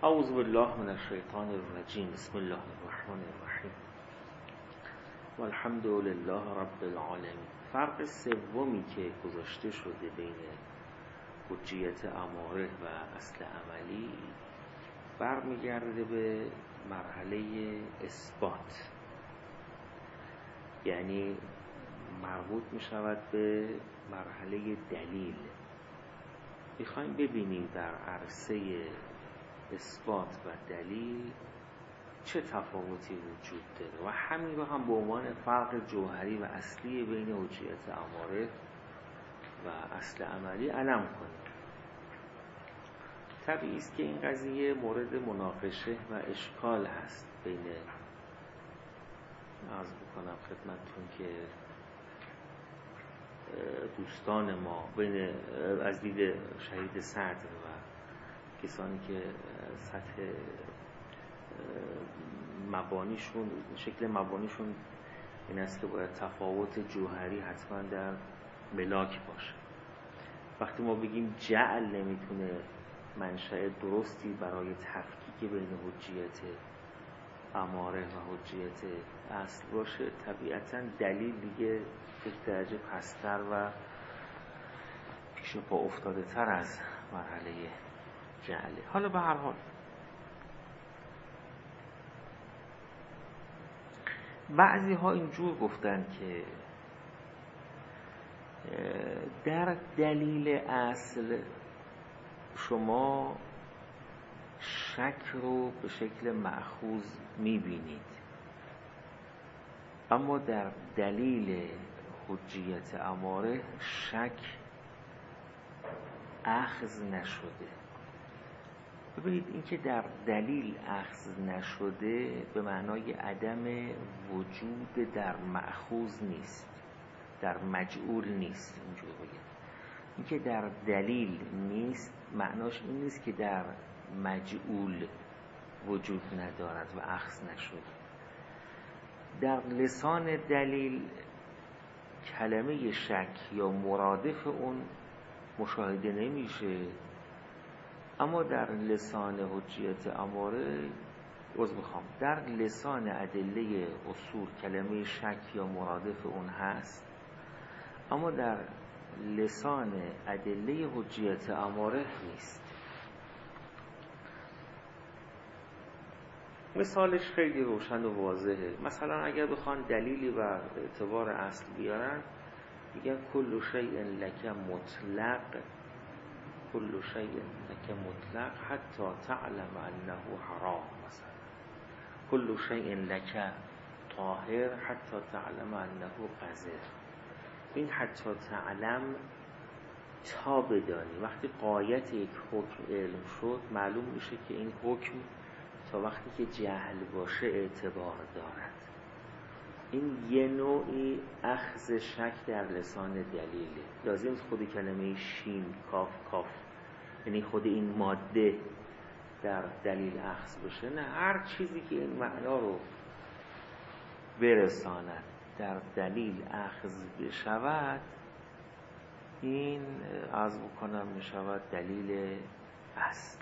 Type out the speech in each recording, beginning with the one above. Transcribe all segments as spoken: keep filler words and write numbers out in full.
اعوذ بالله من الشیطان الرجیم. بسم الله الرحمن الرحیم. والحمد لله رب العالمین. فرق سومی که گذاشته شده بین حجیت اماره و اصل عملی برمیگرده به مرحله اثبات، یعنی مربوط می شود به مرحله دلیل. میخوایم ببینیم در عرصه اثبات و دلیل چه تفاوتی وجود داره و همین رو هم به عنوان فرق جوهری و اصلی بین حجیت اماره و اصل عملی علم کنیم. طبیعی است که این قضیه مورد مناقشه و اشکال هست بین، عرض بکنم خدمتتون که دوستان ما بین از دید شهید صدر و کسانی که سطح مبانیشون، شکل مبانیشون این است که باید تفاوت جوهری حتما در ملاک باشه. وقتی ما بگیم جعل نمیتونه منشأ درستی برای تفکیک بین حجیت اماره و حجیت اصل باشه، طبیعتا دلیل دیگه یک درجه پستر و پیش پا افتاده تر از مرحله جعله. حالا به هر حال بعضی ها اینجور گفتن که در دلیل اصل شما شک رو به شکل مأخوذ میبینید، اما در دلیل حجیت اماره شک اخذ نشده. ببینید این که در دلیل اخذ نشده به معنای عدم وجود در مأخوذ نیست، در مجعول نیست. اینجور بگید این که در دلیل نیست معناش این نیست که در مجعول وجود ندارد و اخذ نشده. در لسان دلیل کلمه شک یا مرادف اون مشاهده نمیشه، اما در لسان حجیت اماره عذر میخوام در لسان ادله اصول کلمه شک یا مرادف اون هست، اما در لسان ادله حجیت اماره نیست. مثالش خیلی روشن و واضحه. مثلا اگر بخوان دلیلی بر اعتبار اصل بیارن، میگن کل شیء لک مطلق، کل شیء لک مطلق حتی تعلم انه حرام. مثلا کل شیء لک طاهر حتی تعلم انه قذر. این حتی تعلم تا بدانی، وقتی غایت یک حکم علم شد معلوم میشه که این حکم تا وقتی که جهل باشه اعتبار دارد. این یه نوعی اخذ شک در لسان دلیله. لازم است خود کلمه شین کاف کاف یعنی خود این ماده در دلیل اخذ بشه، نه هر چیزی که این معنا رو برساند در دلیل اخذ بشود، این عرض بکنم میشود دلیل اصل.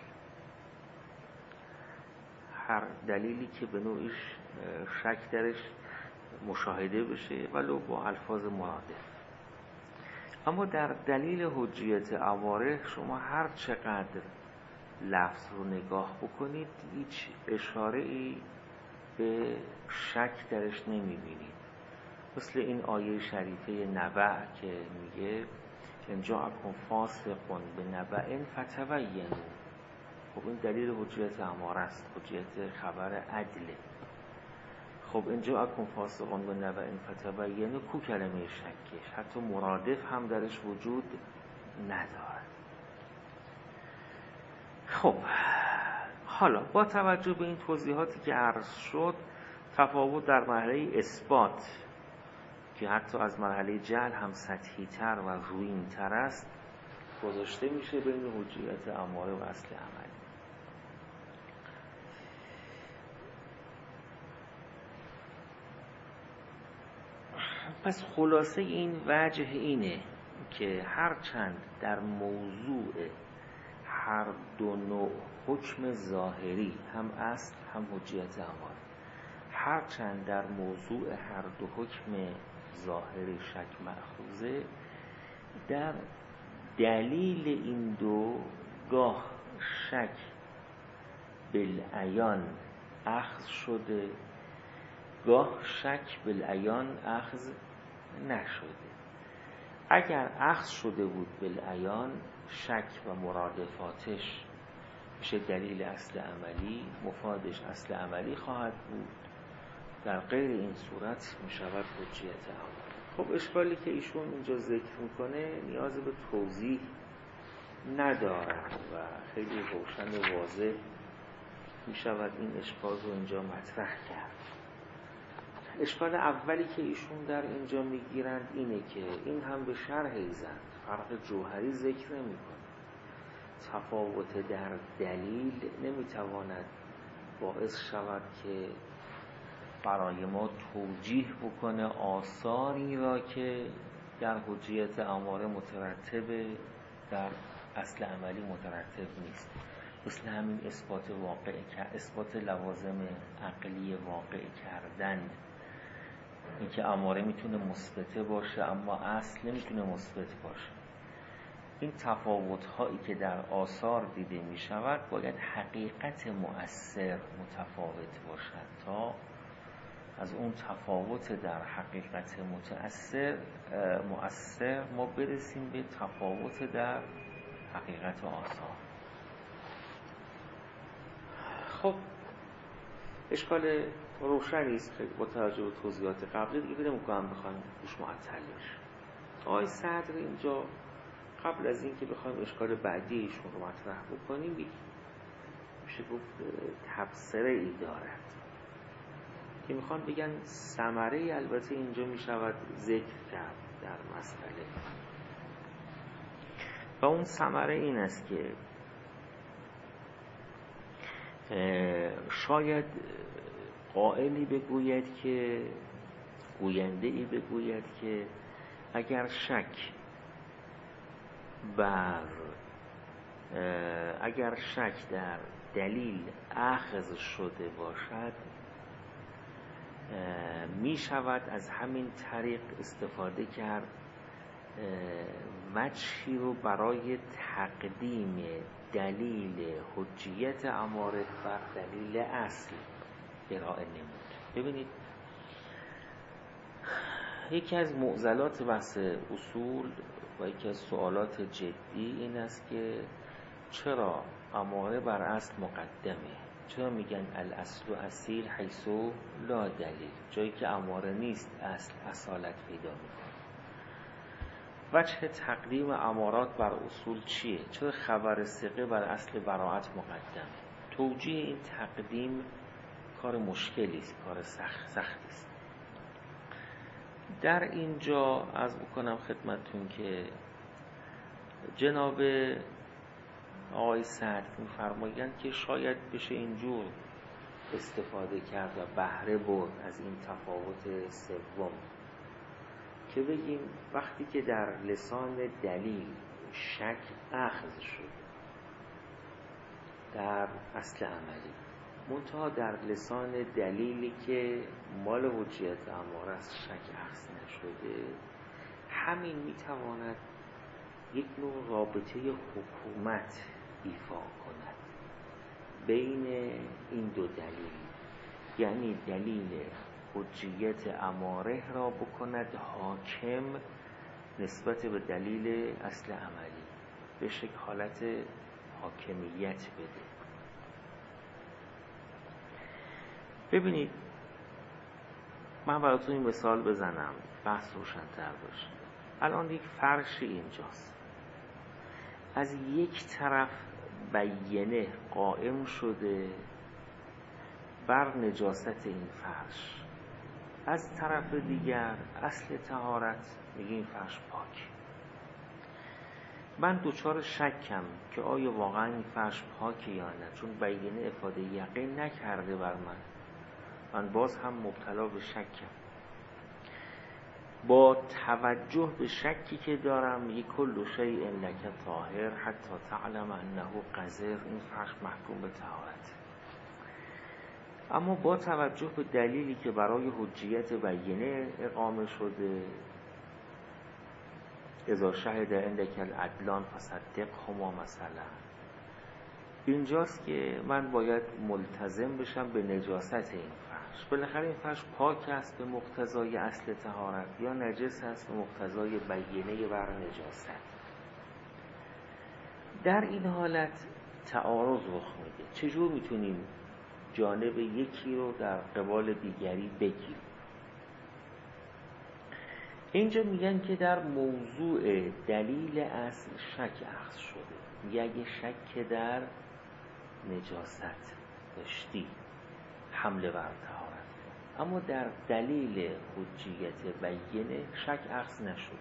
هر دلیلی که به نوعیش شک درش مشاهده بشه ولو با الفاظ مرادف. اما در دلیل حجیت اماره شما هر چقدر لفظ رو نگاه بکنید هیچ اشاره ای به شک درش نمیبینید. مثل این آیه شریفه نبأ که میگه ان جاءکم فاسق بنبأ فتبینوا. خب این دلیل حجیت اماره است، حجیت خبر عدله. خب ان جاءکم فاسق بنبأ فتبینوا کو کلمه شکش حتی مرادف هم درش وجود ندارد. خب حالا با توجه به این توضیحاتی که عرض شد، تفاوت در مرحله اثبات که حتی از مرحله جعل هم سطحی تر و رویین تر است گذاشته میشه بین حجیت اماره و اصل عملی. پس خلاصه این وجه اینه که هرچند در موضوع هر هر دو نوع حکم ظاهری، هم اصل هم حجیت اماره، هرچند در موضوع هر دو حکم ظاهری شک مأخوذه، در دلیل این دو گاه شک بالعیان اخذ شده، گاه شک بالعیان اخذ نشده. اگر اخذ شده بود بالعیان، شک و مرادفاتش میشه دلیل اصل عملی، مفادش اصل عملی خواهد بود. در غیر این صورت میشود حجیت عملی. خب اشکالی که ایشون اینجا ذکر میکنه نیاز به توضیح ندارد و خیلی روشن و واضح میشود این اشکال رو اینجا مطرح کرد. اشکال اولی که ایشون در اینجا میگیرند اینه که این هم به شرح ایزن فرق جوهری ذکر نمی کنه. تفاوت در دلیل نمیتواند باعث شود که برای ما توجیه بکنه آثاری را که در حجیت اماره مترتبه در اصل عملی مترتب نیست. مثل همین اثبات واقع اثبات لوازم عقلی واقع کردن، اینکه اماره میتونه مثبته باشه اما اصل نمیتونه مثبت باشه. این تفاوت هایی که در آثار دیده میشود باید حقیقت مؤثر متفاوت باشد تا از اون تفاوت در حقیقت متأثر مؤثر ما برسیم به تفاوت در حقیقت آثار. خب اشکال روشنی است که با توجه به توضیحات قبلی دیگه بریم می‌کنم بخوایم روش معطل بشیم. آقای صدر اینجا قبل از این که بخوایم اشکال بعدی ایشون رو مطرح بکنیم میشه گفت تبصره ای دارد که میخوان بگن ثمره، البته اینجا میشود ذکر کرد در مسئله، و اون ثمره این است که شاید قائلی بگوید که گوینده ای بگوید که اگر شک بر اگر شک در دلیل اخذ شده باشد می شود از همین طریق استفاده کرد وجهی رو برای تقدیم دلیل حجیت اماره بر دلیل اصل ارائه نمود. ببینید یکی از معضلات بحث اصول و یکی از سوالات جدی این است که چرا اماره بر اصل مقدمه؟ چرا میگن الاصل و اصیل حیث لا دلیل؟ جایی که اماره نیست اصل اصالت پیدا میکنه. وجه تقدیم امارات بر اصول چیه؟ چرا خبر ثقه بر اصل براءت مقدمه؟ توجیه این تقدیم کار مشکلی است، کار سخت سختی است. در اینجا عرض بکنم خدمتتون که جناب آقای صدر می‌فرمایند که شاید بشه اینجور استفاده کرد و بهره برد از این تفاوت سوم که بگیم وقتی که در لسان دلیل شک اخذ شد در اصل عملی، منتها در لسان دلیلی که مال حجیت اماره است شک اخذ نشده، همین میتواند یک نوع رابطه حکومت ایفا کند بین این دو دلیل، یعنی دلیل حجیت اماره را بکند حاکم نسبت به دلیل اصل عملی، به شکل حالت حاکمیت بده. ببینید من براتون این مثال بزنم بحث روشن‌تر باشه. الان یک فرشی اینجاست، از یک طرف بیینه قائم شده بر نجاست این فرش، از طرف دیگر اصل طهارت میگه این فرش پاک. من دوچار شکم که آیا واقعا این فرش پاکه یا نه، چون بیینه افاده یقین نکرده بر من، من باز هم مبتلا به شکم. با توجه به شکی که دارم میگه کل شیء لک طاهر حتی تعلم انه قذر، این فرش محکوم به طهارت. اما با توجه به دلیلی که برای حجیت بینه اقامه شده، اذا شهد عندک العدلان فصدقهما مثلا، اینجاست که من باید ملتزم بشم به نجاست این فرش. بالاخره این فرش پاک است به مقتضای اصل طهارت یا نجس است به مقتضای بینه بر نجاست. در این حالت تعارض رخ میده. چجور میتونیم جانب یکی رو در قبال دیگری بگیریم؟ اینجا میگن که در موضوع دلیل اصل شک اخذ شده. میگه اگه شک در نجاست داشتی حمله بر طهارت کن، اما در دلیل حجیت بینه شک اخذ نشده.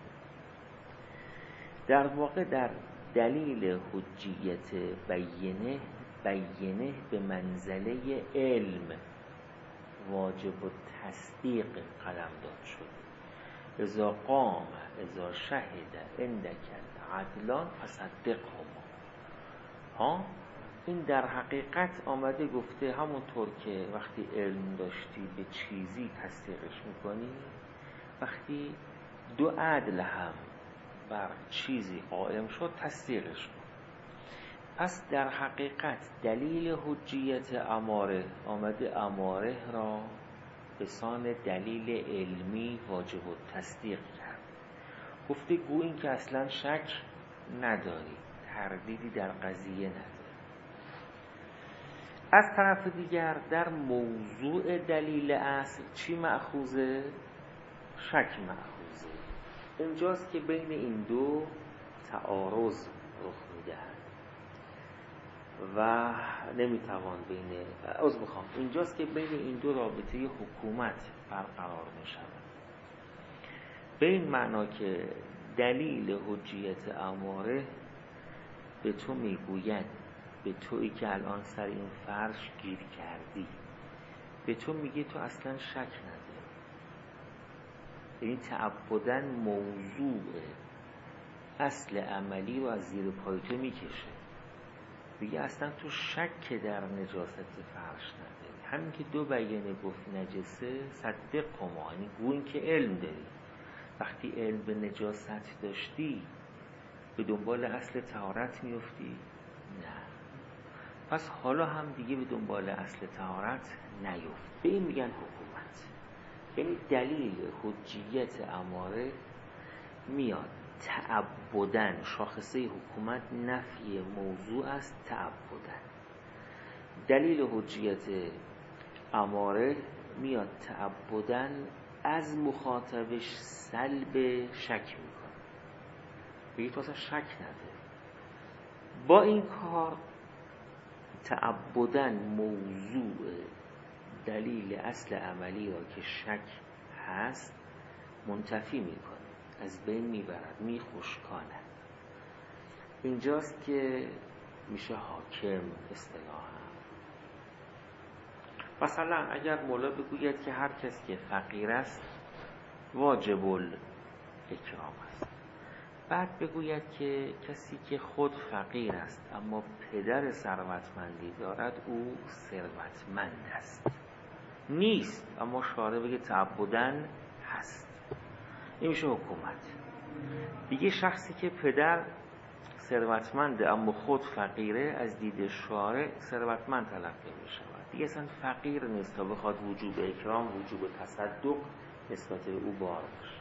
در واقع در دلیل حجیت بینه بینه به منزله علم واجب و تصدیق قلم داد شده. اذا قام اذا شهد عندک العدلان فصدقهما. ها این در حقیقت آمده گفته همونطور که وقتی علم داشتی به چیزی تصدیقش میکنی، وقتی دو عدل هم بر چیزی قائم شد تصدیقش کن. پس در حقیقت دلیل حجیت اماره آمده اماره را به سان دلیل علمی واجب و تصدیق کرد. گفته گو این که اصلا شک نداری، تردیدی در قضیه نداری. از طرف دیگر در موضوع دلیل اصل چی مأخوذه؟ شک مأخوذه. اینجاست که بین این دو تعارض رخ می‌دهد و نمیتوان بین عذر میخوام اینجاست که بین این دو رابطه حکومت برقرار میشود. به این معنا که دلیل حجیت اماره به تو میگوید، به تویی که الان سر این فرش گیر کردی، به تو میگه تو اصلا شک نداری. یعنی تعبداً موضوع اصل عملی رو از زیر پای تو میکشه. میگه اصلا تو شک در نجاست فرش نداری. همین که دو بیانه گفت نجسه صدق قما، یعنی گو این که علم داری. وقتی علم به نجاست داشتی به دنبال اصل طهارت میفتی؟ نه. پس حالا هم دیگه به دنبال اصل طهارت نیفت. به این میگن حکومت. یعنی دلیل حجیت اماره میاد تعبداً، شاخصه حکومت نفی موضوع است تعبداً. دلیل حجیت اماره میاد تعبداً از مخاطبش سلب شک میکنه، بگی تو اصلا شک نداری. با این کار تعبداً موضوع دلیل اصل عملی را که شک هست منتفی میکنه، از بین میبرد، میخشکاند. اینجاست که میشه حاکم اصطلاحاً. مثلا اگر مولا بگوید که هر کس که فقیر است واجب الاکرام است، بعد بگوید که کسی که خود فقیر است اما پدر ثروتمندی دارد او ثروتمند است. نیست، اما شارع بگه تعبداً هست. این میشه حکومت. دیگه شخصی که پدر ثروتمنده اما خود فقیره از دید شارع ثروتمند تلقی میشه. دیگه اصلا فقیر نیست تا بخواد وجوب اکرام، وجوب تصدق نسبت به او بار باشه.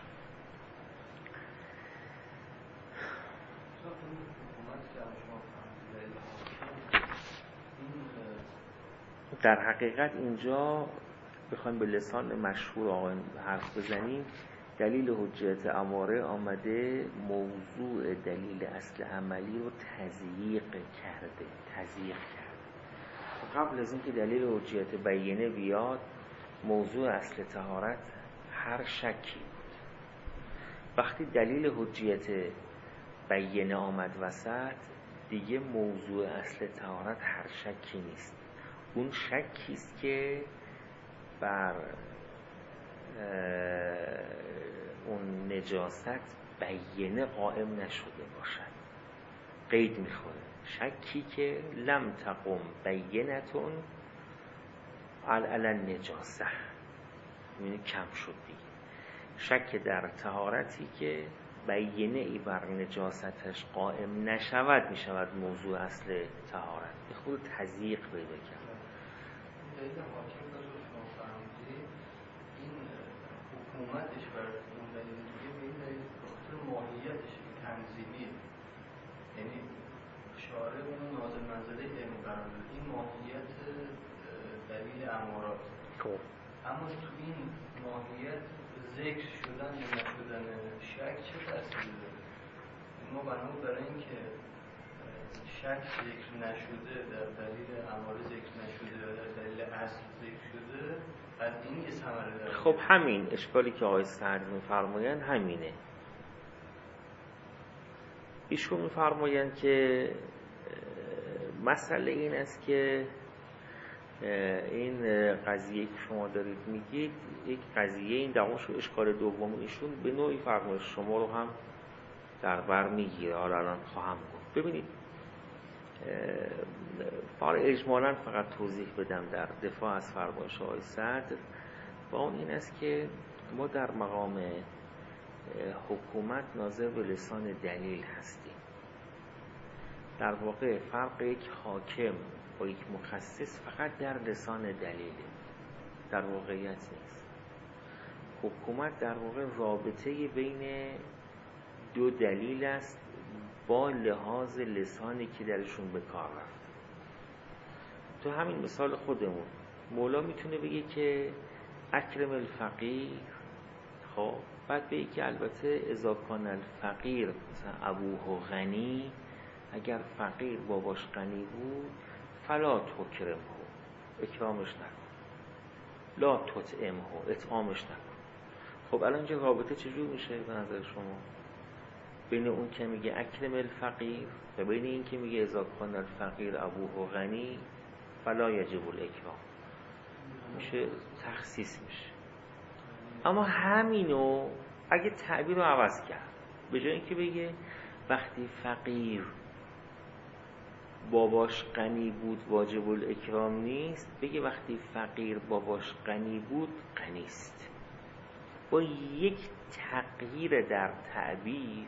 در حقیقت اینجا بخوایم به لسان مشهور آقایان حرف بزنیم، دلیل حجیت اماره آمده موضوع دلیل اصل عملی رو تضییق کرده تضییق کرده. قبل از اینکه دلیل حجیت بیینه بیاد، موضوع اصل طهارت هر شکی بود. وقتی دلیل حجیت بیینه آمد وسط، دیگه موضوع اصل طهارت هر شکی نیست. اون شکی است که بر اون نجاست بیینه قائم نشده باشد. قید میخوره شکی که لم تقم بینتون علی نجاسه، یعنی کم شد دیگه. شک در طهارتی که بیینه ای بر نجاستش قائم نشود میشود موضوع اصل طهارت. به خود تضییق پیدا کرد. دلیل حاکم را رو شما فرمودید این حکومتش بر اون دلیل دیگه به این دلیل بخاطر ماهیتش تنظیمیه، یعنی شارع اون نازل منزله علم قرار داد، این ماهیت دلیل امارات. خب اما تو این ماهیت ذکر شدن یا نشدن شک چه تأثیری داره؟ ما بنا برای اینکه شک ذکر نشده در دلیل اماره ذکر نشده و در دلیل اصل ذکر شده، از این یه ثمره داره. خب همین اشکالی که آقای سعد می‌فرمایند همینه. ایشون می‌فرمایند که مسئله این است که این قضیه که شما دارید میگید یک قضیه، این دقیقش و اشکال دوم ایشون به نوعی فرمایش شما رو هم در بر میگیره. حالا الان خواهم گفت. ببینید فار اجمالاً فقط توضیح بدم در دفاع از فرمایش آقای صدر، با اون این است که ما در مقام حکومت ناظر به لسان دلیل هستیم. در واقع فرق یک حاکم با یک مخصص فقط در لسان دلیله، در واقعیت نیست. حکومت در واقع رابطه بین دو دلیل است با لحاظ لسانی که درشون به کار رفت. تو همین مثال خودمون مولا میتونه بگه که اکرم الفقیر، خب بعد بگه که البته اذا کان الفقیر مثلا ابوه غنی، اگر فقیر باباش غنی بود فلا تکرمه، اکرامش نکن، لا تطعمه، اطعامش نکن. خب الان اینجا رابطه چجور میشه به نظر شما بین اون که میگه اکرم الفقیر و بین این که میگه اذا کان الفقیر ابوه غنی فلا یجب الاکرام؟ میشه تخصیص میشه. اما همینو اگه تعبیر رو عوض کرد، به جای اینکه بگه وقتی فقیر باباش غنی بود واجب الاکرام نیست، بگه وقتی فقیر باباش غنی بود غنیست. با یک تغییر در تعبیر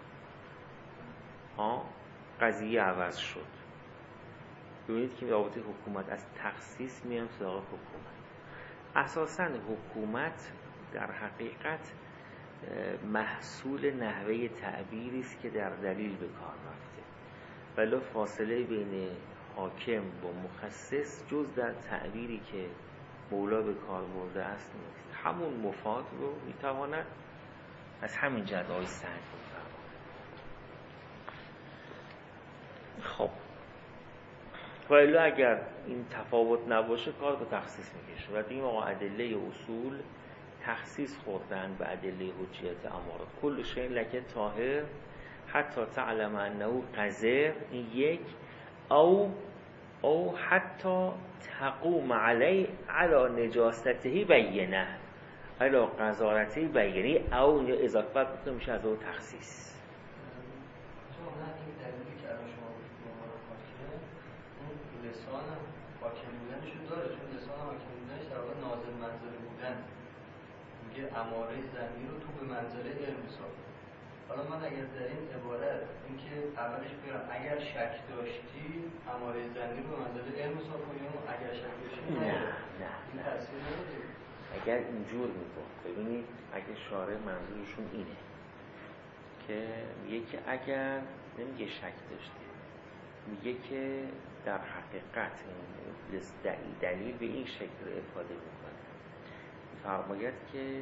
ها قضیه عوض شد. ببینید که رابطه حکومت از تخصیص میام سراغ حکومت. اساساً حکومت در حقیقت محصول نحوه تعبیری است که در دلیل به کار رفته، ولی فاصله بین حاکم با مخصص جز در تعبیری که مولا به کار برده است نیست. همون مفاد رو میتواند از همین جهت آقای سعد بفرماید. خب ولی اگر این تفاوت نباشه کار به تخصیص میکشه و این آقا ادله اصول تخصیص خوردن به ادله حجیت امارات. کل شیء لک طاهر حتی تعلم انه قذر، این یک، او او حتی تقوم علی علی نجاسته بینه، علی قذارته بینه، او یا اضافه بکنه میشه از اون تخصیص. لسان حاکم بودنشو داره، چون لسان حاکم بودنش در واقع نازل منزله بودن، میگه اماره زمین رو تو به منزله علم حساب. حالا من اگر در این عبارت اینکه اولش بگم اگر شک داشتی اماره زمین رو به منزله علم حساب کنیم، اگر شک داشتی نه نه این تاثیر نداره. اگر اینجور میگم ببینید، اگه شارع منظورشون اینه که میگه که اگر نمیگه شک داشتی، میگه که در حقیقت این دلیل به این شکل افاده میکنه، فرماید که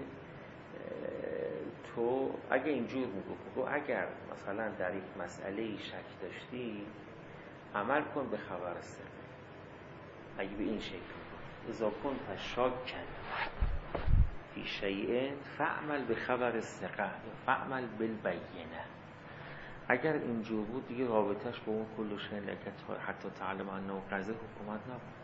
تو اگه اینجور میگو اگر مثلا در یک مسئله شک داشتی عمل کن به خبر ثقه. اگه به این شکل میگو اذا کنت شاکا فی شیء فاعمل به خبر ثقه فاعمل بالبینه. اگر اینجور بود دیگه رابطش با اون کل شیء لک حتی تعلم انه قذر حکومت نبود.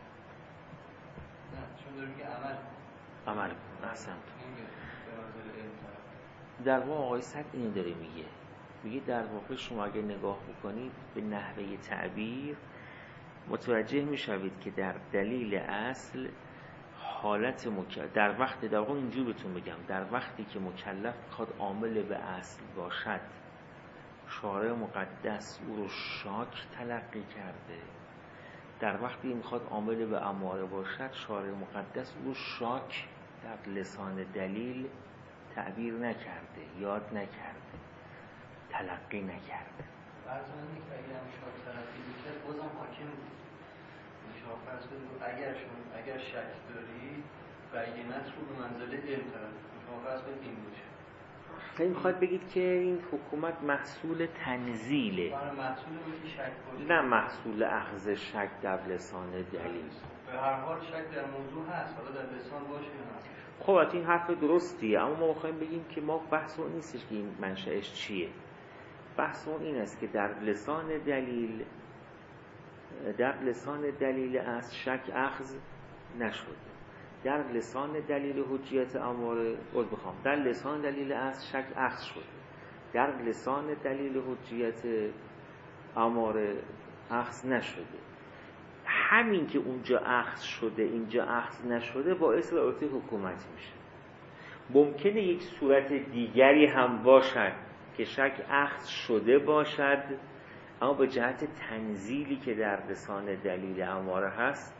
نه چون داره میگه عمل عمل کن. احسنت. در واقع آقای صدر اینو داره میگه، میگه در واقع شما اگه نگاه بکنید به نحوه تعبیر متوجه میشوید که در دلیل اصل حالت مکلف در وقت در واقع اینجور بهتون بگم، در وقتی که مکلف میخواد عامل به اصل باشد، شارع مقدس او رو شاک تلقی کرده. در وقتی میخواد عامل به اماره باشد، شارع مقدس او رو شاک در لسان دلیل تعبیر نکرده، یاد نکرده، تلقی نکرده. فرض کنید که اگر هم شاک تلقی میکرد بازم حاکم بود. شما فرض کنید اگر شما اگر شک داری بینت رو به منزله علم تلقی کنید. شما فرض کنید این باشه. خیلی میخواد بگید که این حکومت محصول تنزیله، محصول میگه شک باشه، نه محصول اخذ شک در لسان دلیل. به هر حال شک در موضوع هست، حالا در لسان باشه یا نه. خب این حرف درستیه، اما ما میخوایم بگیم که ما بحث اون نیستش که این منشأش چیه. بحث اون این است که در لسان دلیل در لسان دلیل از شک اخذ نشده، در لسان دلیل حجیت اماره از بخوام در لسان دلیل از شک اخذ شده، در لسان دلیل حجیت اماره اخذ نشده. همین که اونجا اخذ شده اینجا اخذ نشده باعث رابطه حکومت میشه. ممکنه یک صورت دیگری هم باشد که شک اخذ شده باشد، اما به جهت تنزیلی که در لسان دلیل اماره هست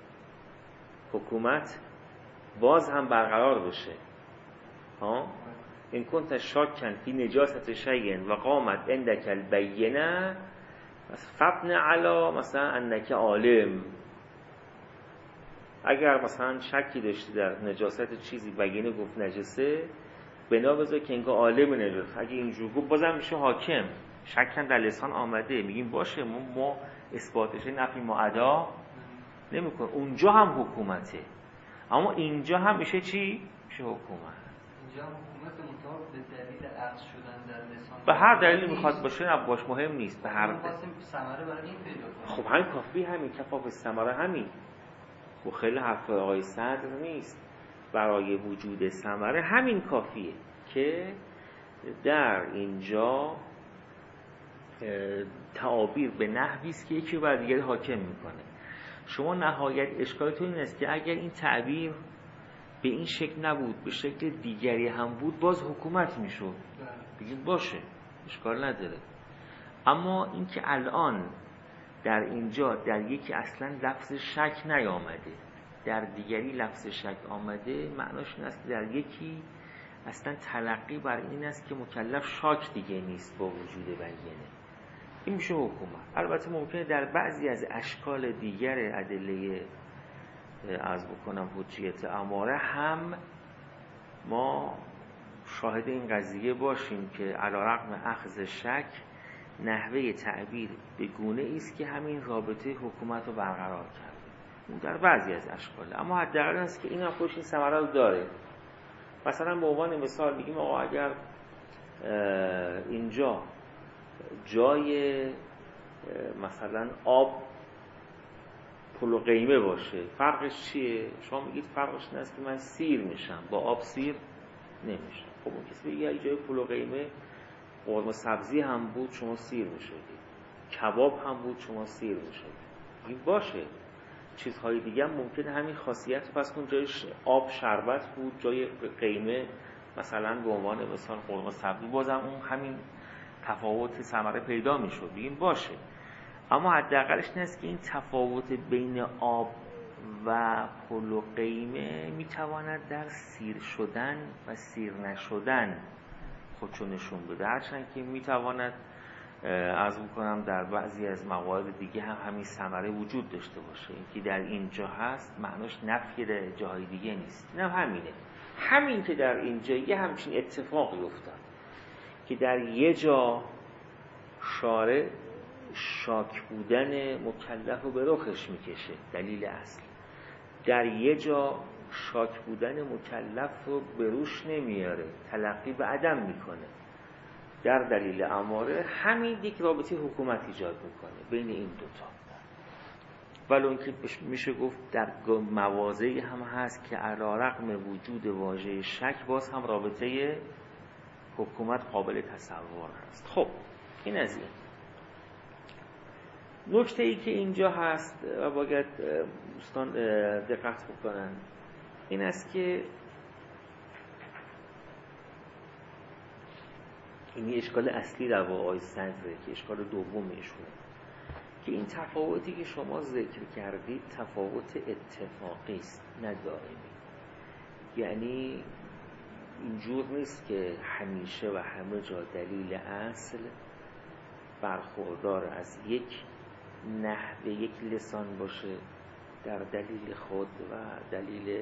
حکومت باز هم برقرار بشه. ها این کنت شاکن فی نجاست شیء و قامت عندک البینه فبن علی مثلا انک عالم. اگر مثلا شکی داشتی در نجاست چیزی بینه گفت نجسه، بنا بذار که انگار عالم نجاست. اگه اینجور گفت بازم میشه حاکم. شکن در لسان آمده، میگیم باشه ما, ما اثباتش نفی ما ادا نمی کن. اونجا هم حکومته، اما اینجا هم میشه چی؟ میشه حکومت. اینجا هم حکومت مطابق به دلیل عقص شدن در لسان به هر دلیلی میخواد باشه نه باش مهم نیست. به هر دلیل ثمره برای این پیدا کنیم. خب همین کافی، همین کفاف ثمره همین. خب خیلی حرف آقای صدر نیست. برای وجود ثمره همین کافیه که در اینجا تعابیر به نحوی است که یکی بر دیگری حاکم میکنه. شما نهایت اشکالتون این است که اگر این تعبیر به این شکل نبود، به شکل دیگری هم بود، باز حکومت میشد. بگید باشه اشکال نداره. اما اینکه الان در اینجا در یکی اصلا لفظ شک نیامده، در دیگری لفظ شک آمده، معناش این است که در یکی اصلا تلقی بر این است که مکلف شاک دیگه نیست با وجود بینه. این میشه حکومت. البته ممکنه در بعضی از اشکال دیگر ادله از بکنم حجیت اماره هم ما شاهد این قضیه باشیم که علی رغم اخذ شک نحوه تعبیر به گونه است که همین رابطه حکومت رو برقرار کرده. اون در بعضی از اشکال، اما حداقل است که این هم خودش این ثمره رو داره. مثلا به عنوان مثال میگیم آقا اگر اینجا جای مثلا آب پل و قیمه باشه، فرقش چیه؟ شما میگید فرقش این است که من سیر میشم، با آب سیر نمیشم. خب اون کسی بگه جای پل و قیمه قرمه سبزی هم بود شما سیر میشدی، کباب هم بود شما سیر میشدی. این باشه. چیزهای دیگه هم ممکنه همین خاصیت پس کن، جای آب شربت بود، جای قیمه مثلا به عنوان مثال قرمه سبزی، بازم اون همین تفاوت ثمره پیدا میشد. بگیم باشه. اما حداقلش این است که این تفاوت بین آب و پل و قیمه میتواند در سیر شدن و سیر نشدن خودشو نشون بده، هرچند که میتواند عرض میکنم در بعضی از موارد دیگه هم همین ثمره وجود داشته باشه. اینکه در اینجا هست معناش نفی در جاهای دیگه نیست. این هم همینه. همین که در اینجا یه همچین اتفاقی افتاد که در یه جا شارع شاک بودن مکلف رو به رخش میکشه، دلیل اصل، در یه جا شاک بودن مکلف رو به روش نمیاره، تلقی به عدم میکنه. در دلیل اماره همین یک رابطه حکومت ایجاد میکنه بین این دوتا. ولی اون که میشه گفت در مواضعی هم هست که علی رغم وجود واژه شک باز هم رابطه حکومت قابل تصور هست. خب این از این. نکته ای که اینجا هست و باید دوستان دقت بکنن این است که این اشکال اصلی در واقع آقای صدره که اشکال دومیشونه که این تفاوتی که شما ذکر کردید تفاوت اتفاقی است نه دائمی. یعنی اینجور نیست که همیشه و همه جا دلیل اصل برخوردار از یک نحوه یک لسان باشه در دلیل خود و دلیل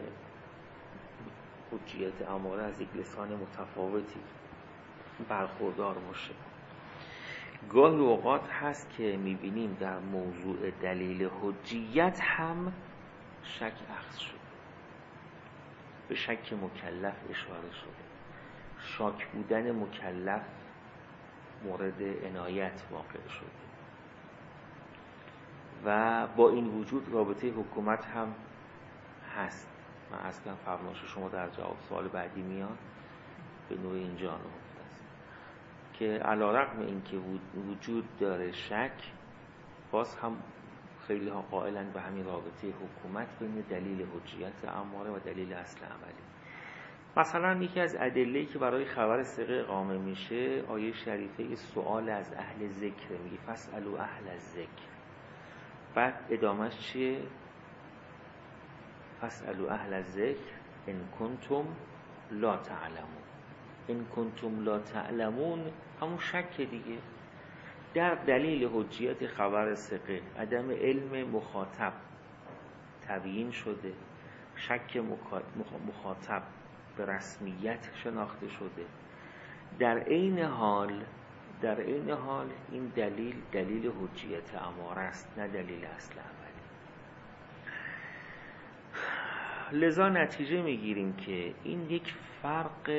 حجیت اماره از یک لسان متفاوتی برخوردار باشه. گاهی اوقات هست که میبینیم در موضوع دلیل حجیت هم شک اخذ شده، به شک مکلف اشاره شده، شاک بودن مکلف مورد عنایت واقع شده و با این وجود رابطه حکومت هم هست. من اصلا فرمایش شما در جواب سوال بعدی میاد به نوع اینجا نهفته است که علی‌رغم اینکه وجود داره شک، باز هم خیلی ها قائلن به همین رابطه حکومت بین دلیل حجیت اماره و دلیل اصل عملی. مثلا یکی از ادله‌ای که برای خبر ثقه اقامه میشه آیه شریفه سوال از اهل ذکر، میگه فاسألوا اهل الذکر. بعد ادامهش چیه؟ فاسألوا اهل الذکر ان کنتم لا تعلمون. ان کنتم لا تعلمون همون شک دیگه. در دلیل حجیت خبر ثقه عدم علم مخاطب تبیین شده، شک مخاطب به رسمیت شناخته شده. در عین حال در عین حال این دلیل دلیل حجیت اماره است نه دلیل اصل عملی. لذا نتیجه میگیریم که این یک فرق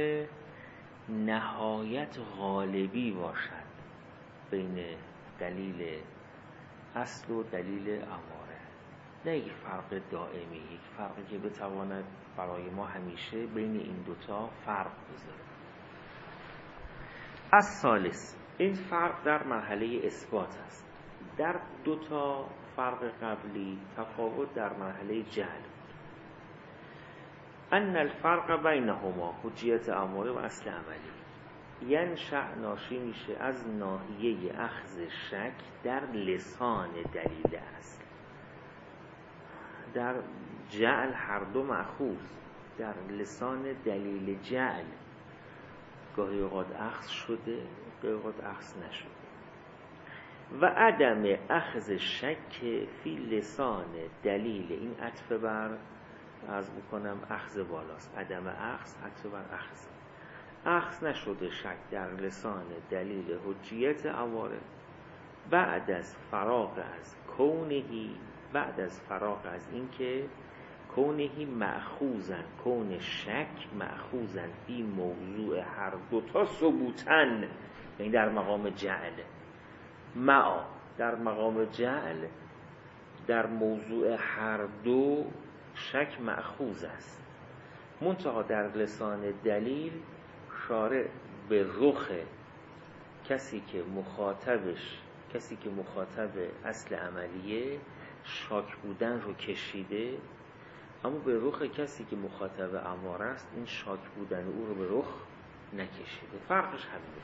نهایت غالبی باشد بین دلیل اصل و دلیل اماره، نه یک فرق دائمی، یک فرقی که بتواند برای ما همیشه بین این دوتا فرق بذاره. از ثالث، این فرق در مرحله اثبات است. در دوتا فرق قبلی تفاوت در مرحله جهل بود. ان الفرق بینهما حجیت اماره و اصل عملی ینشأ ناشی میشه از ناحیه اخذ شک در لسان دلیل اصل. در جعل هر دو مأخوذ، در لسان دلیل جعل گاهی اوقات اخذ شده، گاهی اوقات اخذ نشده. و عدم اخذ شک فی لسان دلیل، این عطف بر از بکنم اخذ بالاست، عدم اخذ عطف بر اخذ، اخذ نشده شک در لسان دلیل حجیت اماره بعد از فراغ از کونهی، بعد از فراغ از این که کونهی مأخوذن، کون شک مأخوذن فی موضوع هر دوتا ثبوتن، یعنی در مقام جعل، معا در مقام جعل در موضوع هر دو شک مأخوذ است، منتها در لسان دلیل شارع به رخ کسی که مخاطبش کسی که مخاطب اصل عملیه شاک بودن رو کشیده، اما به رخ کسی که مخاطب اماره است این شاک بودن او رو به رخ نکشیده. فرقش همینه.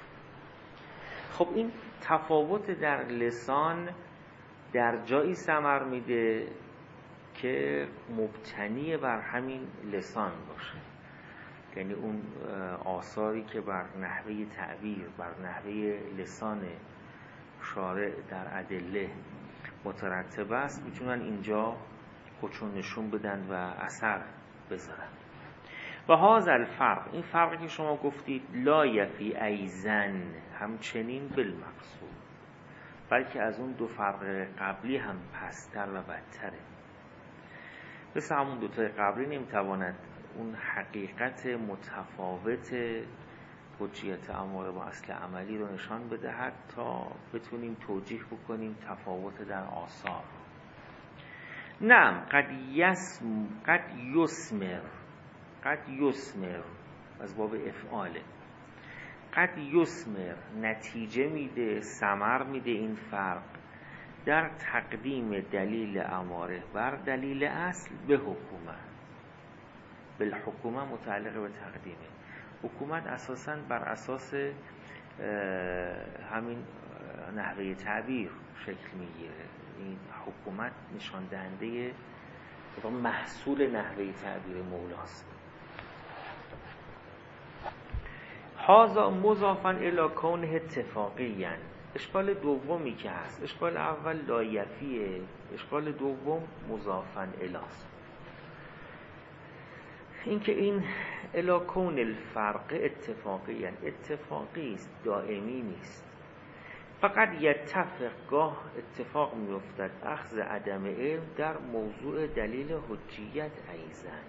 خب این تفاوت در لسان در جایی ثمر میده که مبتنی بر همین لسان باشه، یعنی اون آثاری که بر نحوه تعبیر، بر نحوه لسان شارع در ادله مترتب است، میتونن اینجا خودشون نشون بدن و اثر بذارن. و هذا الفرق، این فرقی که شما گفتید لا یفی ایزن، همچنین بالمقصود، بلکه از اون دو فرق قبلی هم پستر و بدتره. مثل همون دوتای قبلی نمیتواند اون حقیقت متفاوت حجیت اماره با اصل عملی رو نشان بدهد تا بتونیم توجیه بکنیم تفاوت در آثار. نعم قد یسم قد یسمر قد یسمر از باب افعاله، قد یثمر نتیجه میده، ثمر میده این فرق در تقدیم دلیل اماره بر دلیل اصل به حکومت. بالحکومت متعلق به تقدیمه. حکومت اساساً بر اساس همین نحوه تعبیر شکل میگیره. این حکومت نشان دهنده محصول نحوه تعبیر مولاست. هذا مضافا الی کونه اتفاقیا. اشکال دومی که هست، اشکال اول لایفیه، اشکال دوم مضافا الی است. اینکه این الی کون الفرق اتفاقیا، اتفاقی است، دائمی نیست. فقط یتفق، گاه اتفاق میافتد اخذ عدم علم در موضوع دلیل حجیت ایزن،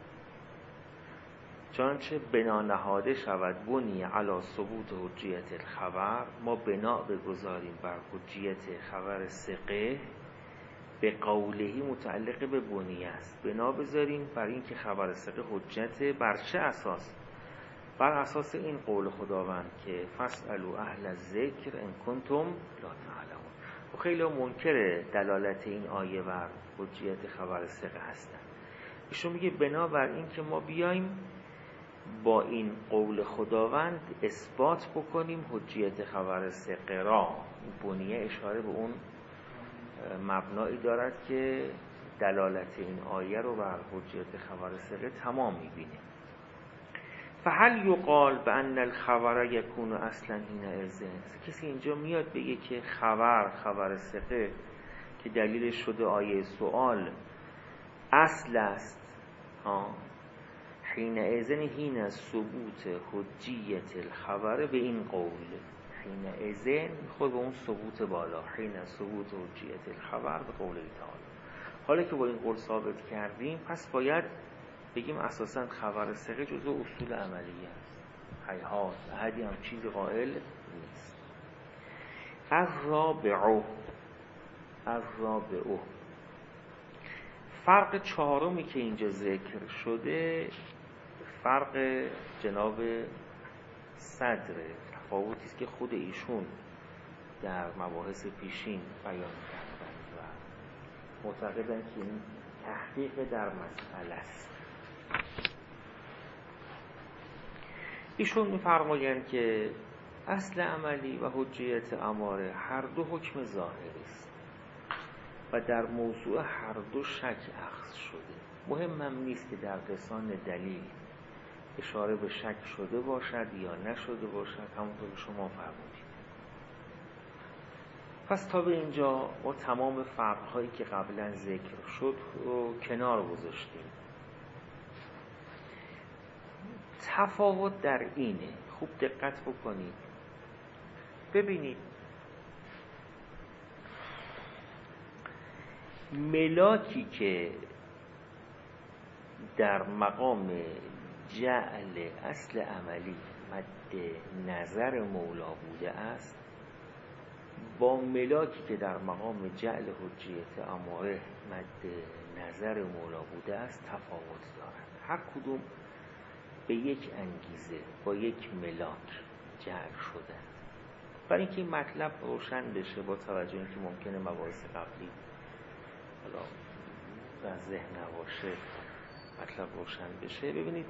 چنانچه بنا نهاده شود بنی علی ثبوت حجیت الخبر، ما بنا بگذاریم بر حجیت خبر ثقه، به قولهی متعلق به بنیه است، بنا بذاریم بر این که خبر ثقه حجت بر چه اساس؟ بر اساس این قول خداوند که فاسألوا اهل الذکر ان کنتم لا تعلمون. و خیلی منکر دلالت این آیه بر حجیت خبر ثقه هستن. ایشون میگه بنا بر این که ما بیایم با این قول خداوند اثبات بکنیم حجیت خبر ثقه را. بنیه اشاره به اون مبنایی دارد که دلالت این آیه رو بر حجیت خبر ثقه تمام میبینه. فهل یقال بان الخبر یکون اصلا حینئذ، کسی اینجا میاد بگه که خبر خبر ثقه که دلیل شده آیه سوال اصل است، ها حینئذ حین ثبوت حجیت الخبر به این قول، حینئذ خود به اون ثبوت بالا، حین ثبوت حجیت الخبر به قول تعالی. حالا که با این قول ثابت کردیم پس باید بگیم اساساً خبر ثقه جزو اصول عملیه است. هیهات احدی هم چیزی قائل نیست. الرابع الرابع فرق چهارمی که اینجا ذکر شده فرق جناب صدر، تفاوتی است که خود ایشون در مباحث پیشین بیان کردن و معتقدن که این تحقیق در مسئله است. ایشون می‌فرمایند که اصل عملی و حجیت اماره هر دو حکم ظاهری است و در موضوع هر دو شک اخذ شده. مهمم نیست که در لسان دلیل اشاره به شک شده باشد یا نشده باشد، همونطور که شما فرمودید. پس تا به اینجا ما تمام فرق‌هایی که قبلا ذکر شد رو کنار گذاشتیم. تفاوت در اینه، خوب دقت بکنید ببینید ملاکی که در مقام جعل اصل عملی مد نظر مولا بوده است با ملاکی که در مقام جعل حجیت اماره مد نظر مولا بوده است تفاوت دارند. هر کدوم به یک انگیزه با یک ملاک جعل شده. برای اینکه این مطلب روشن بشه با توجه اینکه ممکنه مباحث قبلی حالا در ذهن نباشه مطلب روشن بشه، ببینید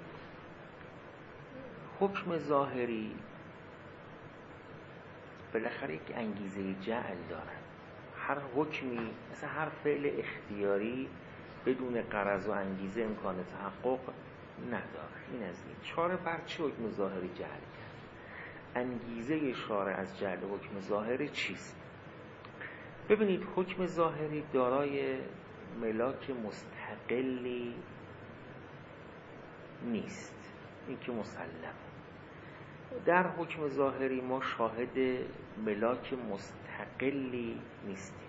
حکم ظاهری بالاخره یک انگیزه جعل دارد. هر حکمی مثل هر فعل اختیاری بدون غرض و انگیزه امکان تحقق نداره. این از این شارع بر چه حکم ظاهری جعل کرد؟ انگیزه شارع از جعل حکم ظاهری چیست؟ ببینید حکم ظاهری دارای ملاک مستقلی نیست، این که مسلم. در حکم ظاهری ما شاهد ملاک مستقلی نیستیم،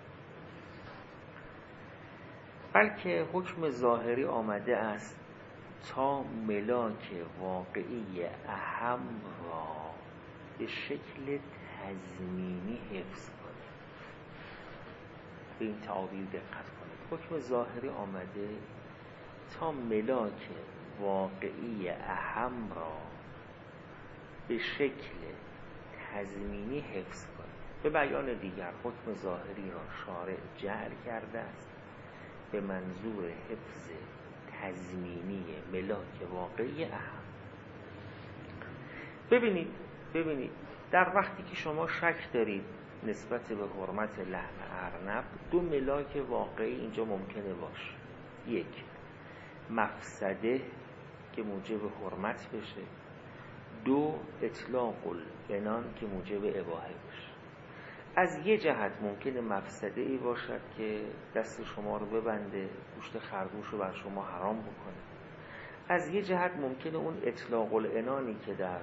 بلکه حکم ظاهری آمده است تا ملاک واقعی اهم را به شکل تضمینی حفظ کنه. به این تعابیر دقت کنید. حکم ظاهری آمده تا ملاک واقعی اهم را به شکل تضمینی حفظ کنید. به بیان دیگر حکم ظاهری را شارع جعل کرده است به منظور حفظ تضمینی ملاک واقعی اهم. ببینید ببینید در وقتی که شما شک دارید نسبت به حرمت لحم ارنب، دو ملاک واقعی اینجا ممکنه باشه. یک، مفسده که موجب حرمت بشه. دو، اطلاق العنان که موجب اباحه بشه. از یه جهت ممکنه مفسده ای باشد که دست شما رو ببنده، گوشت خرگوش رو بر شما حرام بکنه. از یه جهت ممکنه اون اطلاق العنانی که در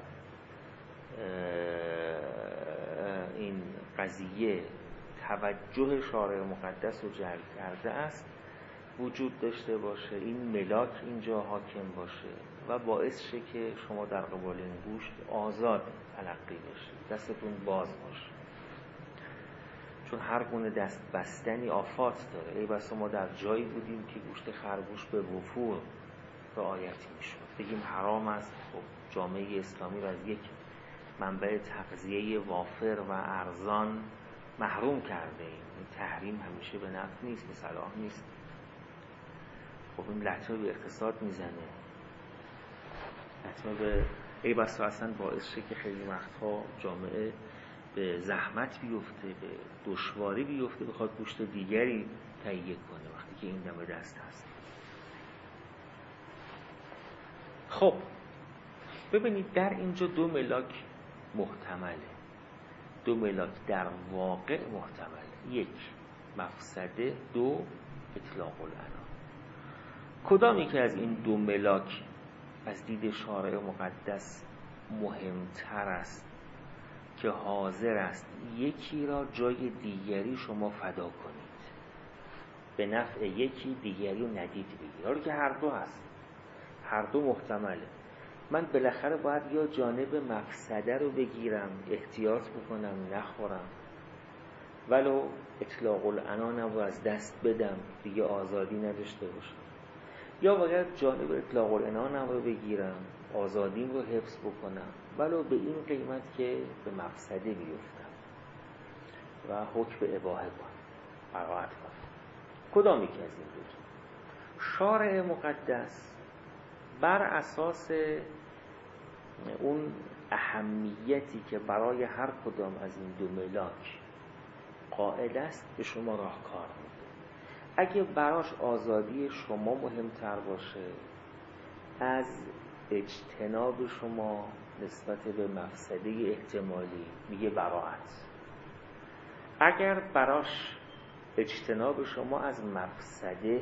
این قضیه توجه شارع مقدس رو جلب کرده است وجود داشته باشه، این ملاک اینجا حاکم باشه و باعث شه که شما در قبال این گوشت آزاد تلقی بشید، دستتون باز باشه. چون هر گونه دست بستنی آفات داره. ای بسا ما در جایی بودیم که گوشت خرگوش به وفور رعایت میشد، بگیم حرام است. خب جامعه اسلامی رو از یک منبع تغذیه وافر و ارزان محروم کرده ایم. این تحریم همیشه به نفع نیست، به صلاح نیست. خب این لطمه به اقتصاد میزنه، لطمه به ای بسا اصلا باعث شه که خیلی وقتها جامعه به زحمت بیفته، به دشواری بیفته، بخواد گوشت دیگری تهیه کنه وقتی که این دم دست هست. خب ببینید در اینجا دو ملاک محتمله، دو ملاک در واقع محتمله. یک، مفسده. دو، اطلاق العنان. کدامی که از این دو ملاک از دید شارع مقدس مهمتر است که حاضر است یکی را جای دیگری شما فدا کنید، به نفع یکی دیگری رو ندید بگیر؟ حالا که هر دو هست، هر دو محتمله. من بالاخره باید یا جانب مفسده رو بگیرم، احتیاط بکنم نخورم، ولو اطلاق العنانم رو از دست بدم دیگه آزادی نداشته باشم، یا باید جانب اطلاق العنانم رو بگیرم، آزادیم رو حفظ بکنم ولو به این قیمت که به مفسده بیفتم و حکم اباحه کنم، براءت کنم. کدامی که از این دو جا؟ شارع مقدس بر اساس اون اهمیتی که برای هر کدام از این دو ملاک قائل است به شما راهکار میده. اگه براش آزادی شما مهمتر باشه، از اجتناب شما نسبت به مفسده احتمالی میگه براءت. اگر براش اجتناب شما از مفسده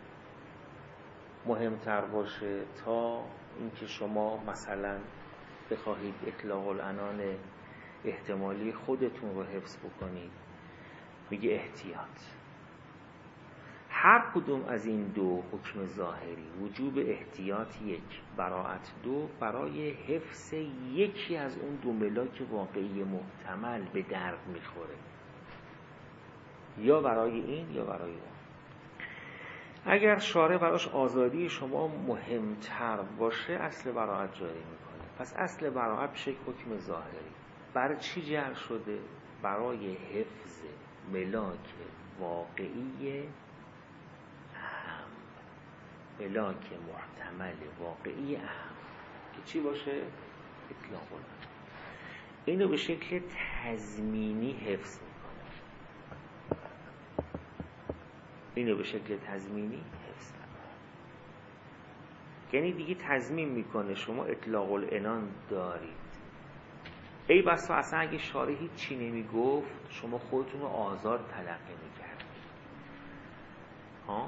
مهمتر باشه تا اینکه شما مثلا بخواهید اطلاق العنان احتمالی خودتون رو حفظ بکنید، میگه احتیاط. هر کدوم از این دو حکم ظاهری، وجوب احتیاط یک، براءت دو، برای حفظ یکی از اون دو ملاک واقعی محتمل به درد میخوره، یا برای این یا برای اون. اگر شارع براش آزادی شما مهمتر باشه اصل براءت جاری میکنه. پس اصل براءت بشه حکم ظاهری. برای چی جعل شده؟ برای حفظ ملاک واقعی اهم، ملاک محتمل واقعی اهم که چی باشه؟ اطلاق العنان. اینو به شکل تضمینی حفظ میکنه. اینو به شکل تضمینی حفظ میکنه. یعنی دیگه تضمین میکنه شما اطلاق العنان دارید. ای بسا اصلا اگه شارع هیچ چی نمیگفت شما خودتون رو آزاد تلقی میکردید ها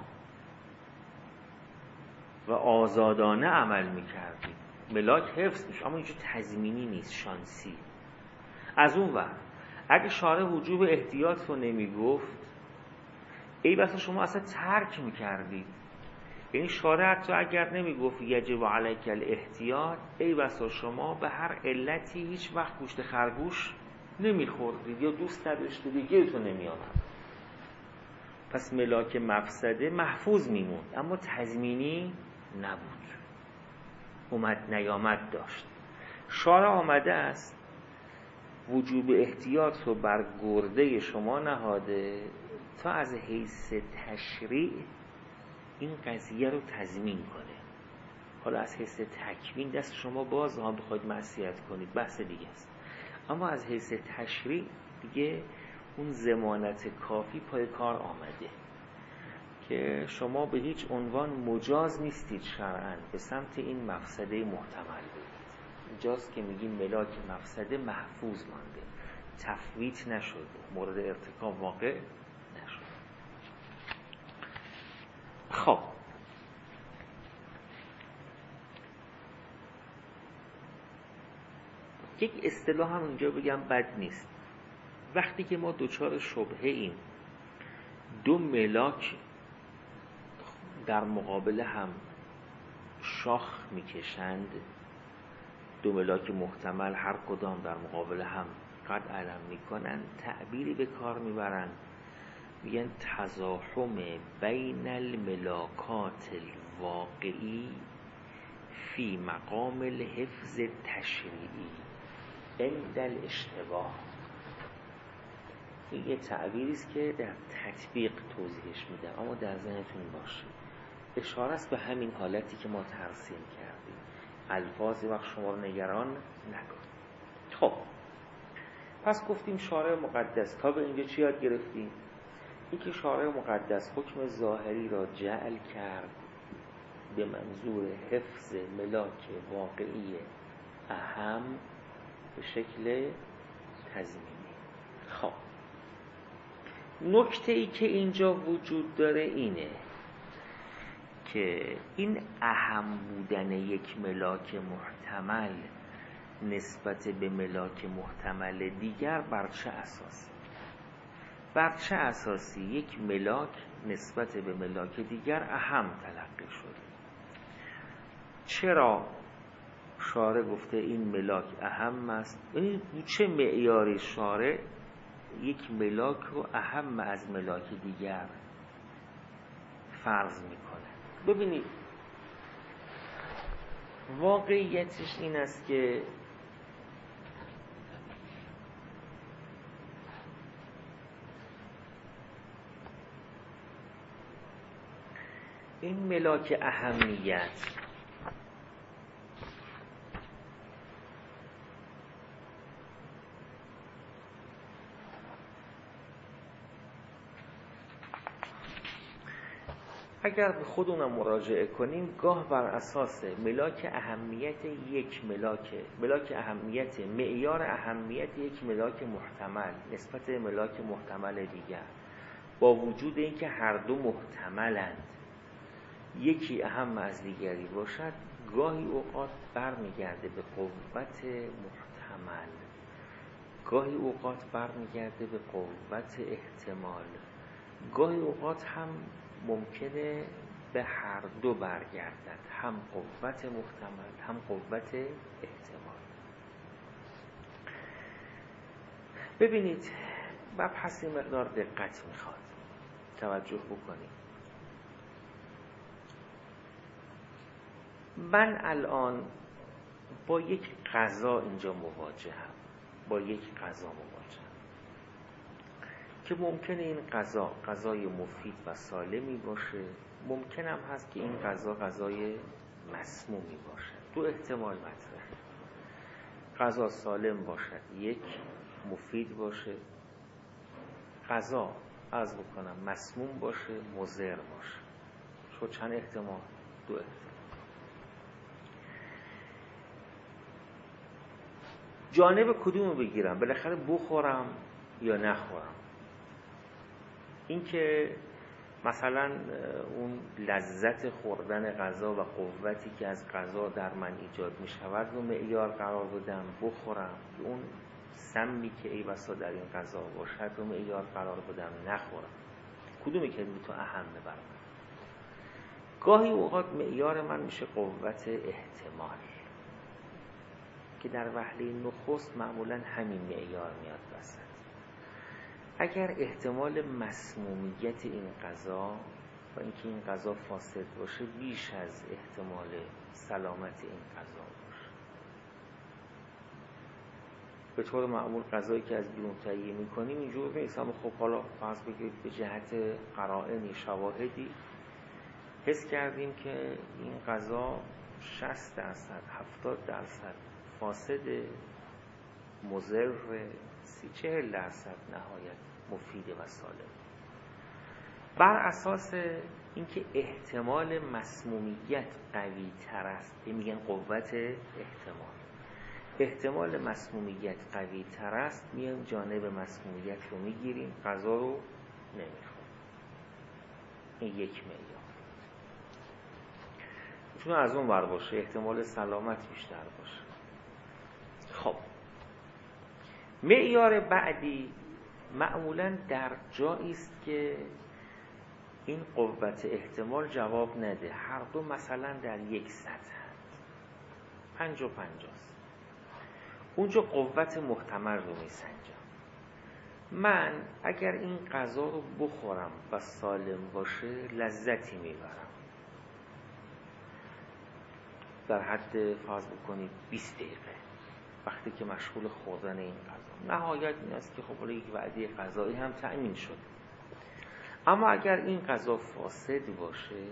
و آزادانه عمل میکردید، ملاک حفظ میشه. اما اینجا تضمینی نیست، شانسی. از اون ور اگه شارع وجوب احتیاط رو نمیگفت ای بسا شما اصلا ترک میکردید. یعنی شارع حتی اگر نمیگفت یجب علیک الاحتیاط، ای بسا شما به هر علتی هیچ وقت گوشت خرگوش نمیخوردید یا دوست نداشتید، گیرتون نمیآمد. پس ملاک مفسده محفوظ میموند اما تضمینی نبود، اومد نیامد داشت. شارع آمده است وجوب احتیاط رو بر گرده شما نهاده تا از حیث تشریع این قضیه رو تضمین کنه. حالا از حیث تکوین دست شما باز هم بخواید معصیت کنید بحث دیگه است، اما از حیث تشریع دیگه اون ضمانت کافی پای کار آمده که شما به هیچ عنوان مجاز نیستید شرعاً به سمت این مفسده محتمل برید. اینجاست که میگیم ملاک مفسده محفوظ مانده، تفویت نشده، مورد ارتکاب واقع نشده. خب یک اصطلاح هم اینجا بگم بد نیست. وقتی که ما دوچار شبهه ایم دو ملاک در مقابل هم شاخ میکشند، دو ملاک محتمل هر کدام در مقابل هم قد علم میکنن، تعبیری به کار میبرن میگن تزاحم بین الملاکات الواقعی فی مقام الحفظ تشریعی عند الاشتباه. این یه تعبیری است که در تطبیق توضیحش میدم، اما در ذهنتون باشه اشاره است به همین حالتی که ما ترسیم کردیم. الفاظی وقت شما رو نگران نکن. خب پس گفتیم شارع مقدس. تا به اینجا چی یاد گرفتیم؟ این که شارع مقدس حکم ظاهری را جعل کرد به منظور حفظ ملاک واقعی اهم به شکل تضمینی. خب نکته ای که اینجا وجود داره اینه که این اهم بودن یک ملاک محتمل نسبت به ملاک محتمل دیگر بر چه اساسی؟ بر چه اساسی یک ملاک نسبت به ملاک دیگر اهم تلقی شده؟ چرا شارع گفته این ملاک اهم است؟ این چه معیاری شارع یک ملاک رو اهم از ملاک دیگر فرض میکنه؟ ببینید واقعیتش این است که این ملاک اهمیت اگر به خودمون مراجعه کنیم گاه بر اساس ملاک اهمیت یک ملاک ملاک اهمیت معیار اهمیت یک ملاک محتمل نسبت به ملاک محتمل دیگر، با وجود اینکه هر دو محتملند یکی اهم از دیگری باشد، گاهی اوقات برمیگرده به قوت محتمل، گاهی اوقات برمیگرده به قوت احتمال، گاهی اوقات هم ممکنه به هر دو برگردد، هم قوت محتمل هم قوت احتمال. ببینید مبحث مقدار دقت میخواد، توجه بکنید. من الان با یک قضا اینجا مواجهم، با یک قضا مواجهم که ممکنه این قضا قضای مفید و سالمی باشه، ممکن هم هست که این قضا قضای مسمومی باشه. دو احتمال مطرحه، قضا سالم باشد، یک مفید باشه، قضا عرض بکنم مسموم باشه، مضر باشه. شو چند احتمال؟ دو احتمال. جانب کدومو بگیرم؟ بالاخره بخورم یا نخورم؟ این که مثلا اون لذت خوردن غذا و قوتی که از غذا در من ایجاد می شود رو معیار قرار بدم بخورم، اون سمی که ای بسا در این غذا باشد رو معیار قرار بدم نخورم؟ کدومی که تو اهمه بر من؟ گاهی اوقات معیار من میشه قوت احتمال که در وهله نخست معمولا همین معیار میاد وسط. اگر احتمال مسمومیت این غذا و اینکه این غذا فاسد باشه بیش از احتمال سلامت این غذا باشه، به طور معمول غذایی که از بیرون تهیه میکنیم اینجور نیست، اما خب حالا فرض بگیرید به جهت قرائنی شواهدی حس کردیم که این غذا شصت درصد هفتاد درصد فاسد، مضر، سی چهل درصد نهایت مفید و سالم. بر اساس اینکه احتمال مسمومیت قوی تر است، میگن قوت احتمال، احتمال مسمومیت قوی تر است، میایم جانب مسمومیت رو میگیریم، غذا رو نمیخوریم. این یک معیار. چون از اون ور باشه احتمال سلامت بیشتر باشه. خب معیار بعدی معمولاً در جایی است که این قوت احتمال جواب نده، هر دو مثلا در یک سطح پنج و پنجاست. اونجا قوت محتمل رو میسنجم. من اگر این غذا رو بخورم و سالم باشه لذتی میبرم، در حد فرض بکنید بیست دقیقه وقتی که مشغول خوردن این غذا. نهایت این است که خب حالا یک وعده غذایی هم تأمین شد. اما اگر این غذا فاسد باشه،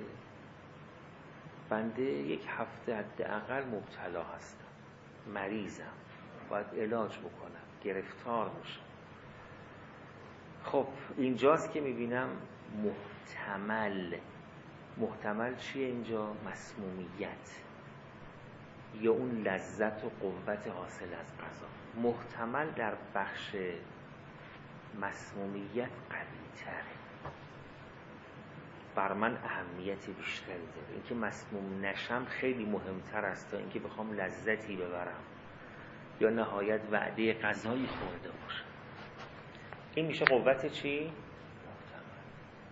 بنده یک هفته حداقل مبتلا هستم، مریضم، باید علاج بکنم، گرفتار میشم. خب اینجاست که میبینم محتمل محتمل چیه اینجا؟ مسمومیت یا اون لذت و قوت حاصل از غذا. محتمل در بخش مسمومیت قوی تره، بر من اهمیت بیشتری داره. اینکه مسموم نشم خیلی مهمتر است تا اینکه بخوام لذتی ببرم یا نهایت وعده غذایی خورده باشم. این میشه قوت چی؟ محتمل.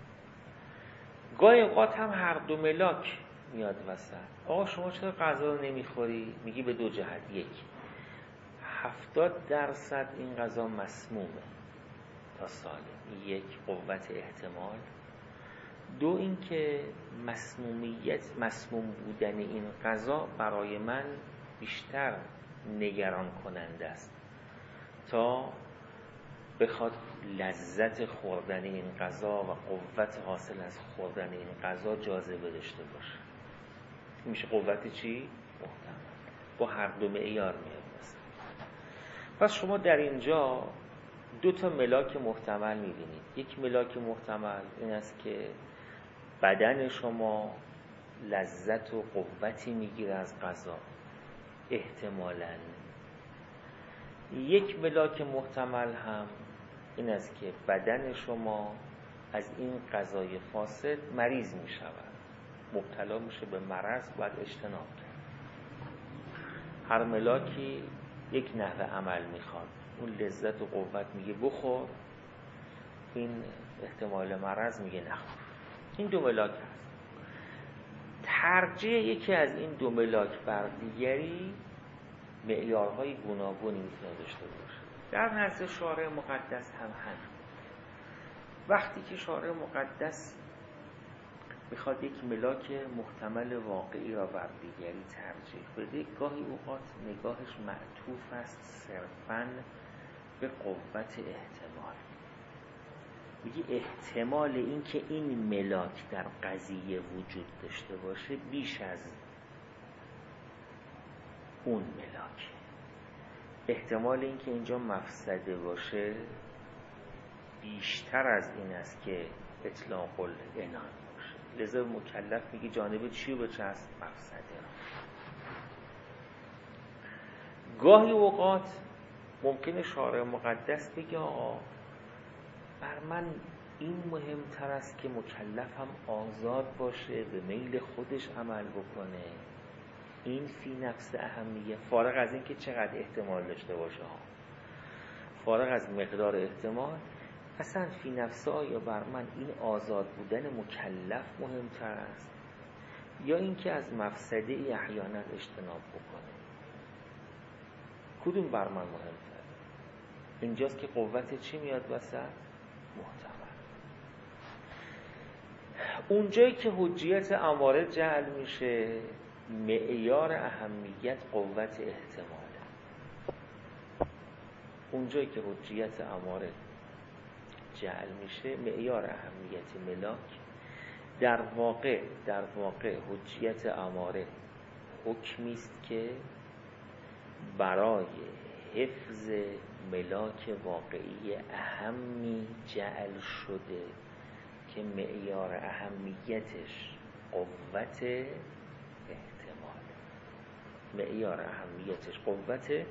گاهی اوقات هم هر دو ملاک میاد وسط. آقا شما چرا غذا رو نمیخوری؟ میگی به دو جهت. یک، هفتاد درصد این غذا مسمومه تا سالم، یک قوت احتمال. دو اینکه مسمومیت مسموم بودن این غذا برای من بیشتر نگران کننده است تا بخواد لذت خوردن این غذا و قوت حاصل از خوردن این غذا جاذبه داشته باشه. میشه قوت چی؟ محتمل. با هر دو معیار میاد مثلا. پس شما در اینجا دو تا ملاک محتمل میبینید. یک ملاک محتمل این است که بدن شما لذت و قوتی میگیره از غذا احتمالاً. یک ملاک محتمل هم این است که بدن شما از این غذای فاسد مریض میشود، مبتلا میشه به مرض، باید اجتناب کرد. هر ملاکی یک نحوه عمل میخواد. اون لذت و قوت میگه بخور، این احتمال مرض میگه نخور. این دو ملاک هست. ترجیح یکی از این دو ملاک بر دیگری معیارهای گوناگونی میتونه داشته باشه. در نزد شارع مقدس هم همین. وقتی که شارع مقدس میخواد یک ملاک محتمل واقعی را بر دیگری ترجیح بده، گاهی اوقات نگاهش معطوف است صرفاً به قوت احتمال. میگه احتمال این که این ملاک در قضیه وجود داشته باشه بیش از اون ملاک. احتمال این که اینجا مفسده باشه بیشتر از این است که اطلاق العنان باشه. لذا مکلف میگه جانب چی رو بچسب؟ مفسده را. گاهی اوقات ممکنه شارع مقدس بگه آقا بر من این مهمتر است که مکلفم آزاد باشه، به میل خودش عمل بکنه. این فی نفس اهمیه، فارغ از این که چقدر احتمال داشته باشه ها. فارغ از مقدار احتمال، اصلا فی نفسه آیا بر من این آزاد بودن مکلف مهمتر است یا این که از مفسده ای احیانا اجتناب بکنه؟ کدوم بر من مهمتر؟ اینجاست که قوت چی میاد وسط؟ محتمل. اونجایی که حجیت اماره جعل میشه، معیار اهمیت قوت احتماله. اونجایی که حجیت اماره جعل میشه، معیار اهمیت ملاک در واقع در واقع حجیت اماره حکمی است که برای حفظ ملاک واقعی اهمی جعل شده که معیار اهمیتش قوت احتمال. معیار اهمیتش قوت احتمال.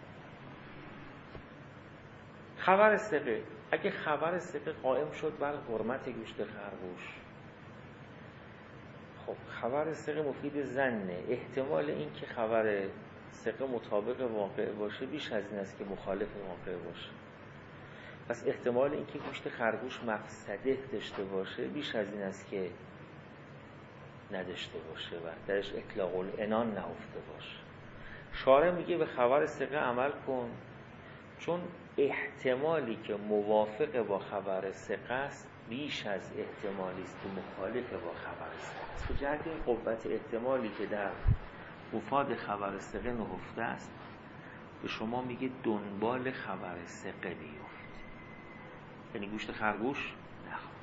خبر ثقه، اگه خبر ثقه قائم شد بر حرمت گوشت خرگوش، خب خبر ثقه مفید ظنه، احتمال این که خبر ثقه مطابق واقع باشه بیش از این است که مخالف واقع باشه. پس احتمال این که گوشت خرگوش مفسده داشته باشه بیش از این است که نداشته باشه و درش اطلاق العنان نهفته باشه. شارع میگه به خبر ثقه عمل کن، چون احتمالی که موافق با خبر ثقه است بیش از احتمالی است که مخالف با خبر ثقه است. به جهت این قوت احتمالی که در مفاد خبر ثقه نهفته است، به شما میگه دنبال خبر ثقه بیفت، یعنی گوشت خرگوش نخور.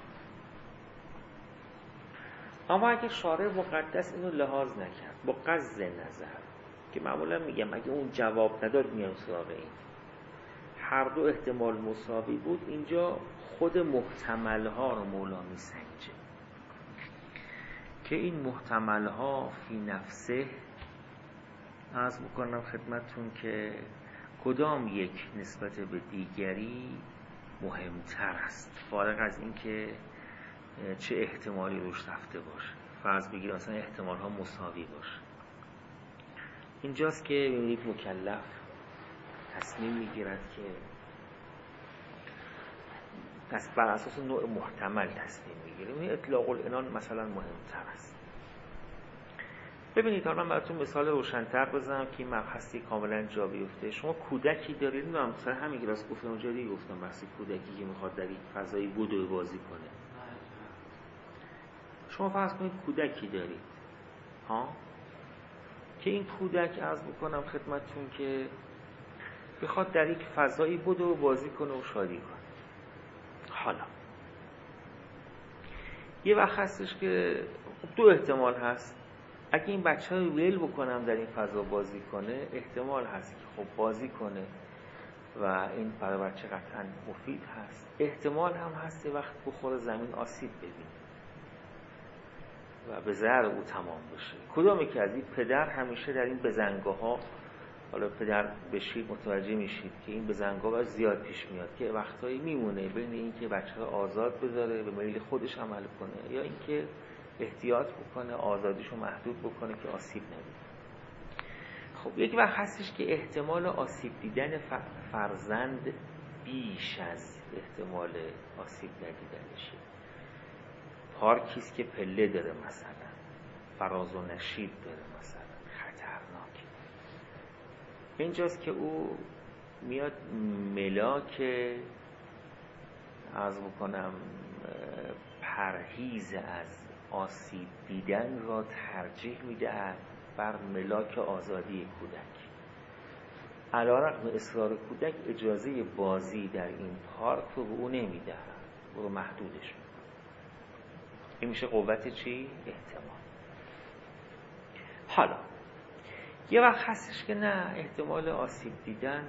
اما اگه شارع مقدس اینو لحاظ نکرد با قصد نظر، که معمولا میگم اگه اون جواب نداد میان سراغ این، هر دو احتمال مساوی بود، اینجا خود محتمل ها رو مولا میسنجه که این محتمل ها فی نفسه، عرض بکنم خدمتون که کدام یک نسبت به دیگری مهمتر است، فارغ از این که چه احتمالی روش رفته باشه. فرض بگیر اصلا احتمال ها مساوی باشه. اینجاست که ببینید مکلف تصمیم میگیرد که پس بر اساس نوع محتمل تصمیم میگیره. این اطلاق العنان مثلا مهمتر است. ببینید حالا من براتون مثال روشن‌تر بزنم که این مبحثی کاملا جا بیفته. شما کودکی دارید، نمیدونم مثلا همین راست گفتم اونجا دیگه گفتم بحث کودکی که میخواد در این فضای بدو بازی کنه. شما فرض کنید کودکی دارید ها، که این کودک عرض بکنم خدمتتون که بخواد در یک فضایی بدو بازی کنه و شادی کنه. حالا یه وقت هستش که دو احتمال هست. اگه این بچه رو ویل بکنم در این فضا بازی کنه، احتمال هست که خب بازی کنه و این برای بچه قطعا مفید هست. احتمال هم هست یه وقت بخوره زمین آسیب ببینه و به ضرر او تمام بشه. کدومی که از این پدر همیشه در این بزنگاه ها، حالا پدر بشید متوجه میشید که این بزنگاه ها زیاد پیش میاد که وقتایی میمونه بین این که بچه رو آزاد بذاره به میل خودش عمل کنه یا این که احتیاط بکنه آزادیشو محدود بکنه که آسیب نبینه. خب یک وقت هستش که احتمال آسیب دیدن فرزند بیش از احتمال آسیب ندیدنشه. پارکیست که پله داره مثلا، فراز و نشیب داره مثلا، خطرناک. اینجاست که او میاد ملاک عرض بکنم پرهیز از آسیب دیدن را ترجیح میدهد بر ملاک آزادی کودک. علیرغم اصرار کودک اجازه بازی در این پارک رو به او نمیدهد، او رو محدودش میکنه. این میشه قوت چی؟ احتمال. حالا یه وقت هستش که نه، احتمال آسیب دیدن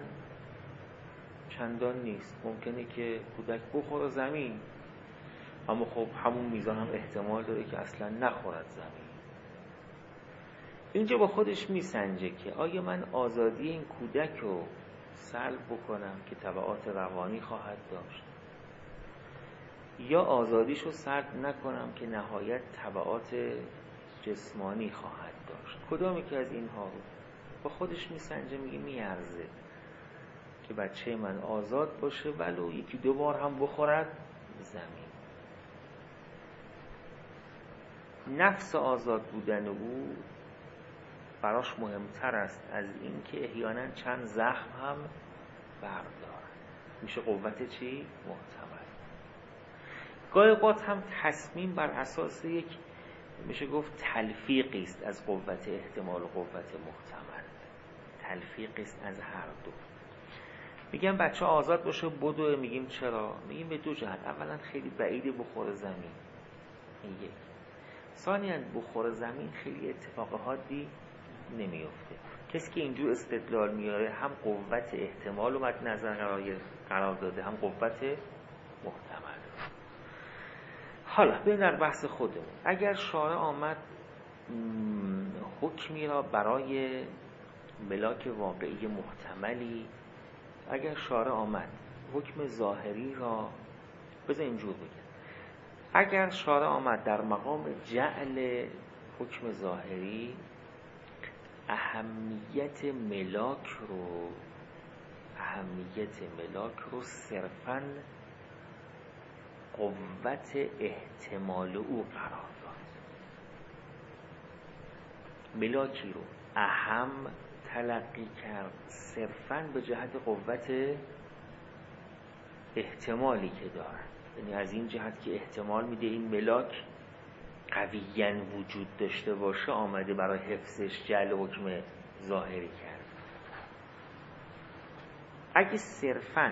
چندان نیست، ممکنه که کودک بخوره زمین، اما خب همون میزان هم احتمال داره که اصلا نخورد زمین. اینجا با خودش میسنجه که آیا من آزادی این کودک رو سلب بکنم که تبعات روانی خواهد داشت، یا آزادیش رو سلب نکنم که نهایت تبعات جسمانی خواهد داشت. کدامی که از اینها رو با خودش میسنجه، میگه میارزه که بچه من آزاد باشه ولو یکی دو بار هم بخورد زمین. نفس آزاد بودن او براش مهمتر است از این که احیانا چند زخم هم بردارد. میشه قوت چی؟ محتمل. گاهی اوقات هم تصمیم بر اساس یک میشه گفت تلفیقی است از قوت احتمال و قوت محتمل، تلفیقی است از هر دو. میگم بچه آزاد باشه بدوه، میگیم چرا؟ میگیم به دو جهت. اولا خیلی بعیده بخور زمین، این یک. ثانیاً بخور زمین خیلی اتفاق حادی نمیفته. کسی که اینجور استدلال میاره هم قوت احتمال رو مد نظر قرار داده، هم قوت محتمل. حالا بریم در بحث خودمون. اگر شارع آمد حکمی را برای ملاک واقعی محتملی، اگر شارع آمد حکم ظاهری را، بذار اینجور بگم، اگر شارع آمد در مقام جعل حکم ظاهری اهمیت ملاک رو اهمیت ملاک رو صرفاً قوت احتمال او قرار داد، ملاکی رو اهم تلقی کرد صرفاً به جهت قوت احتمالی که دارد. یعنی از این جهت که احتمال میده این ملاک قویاً وجود داشته باشه، آمده برای حفظش جعل حکم ظاهری کرد. اگه صرفاً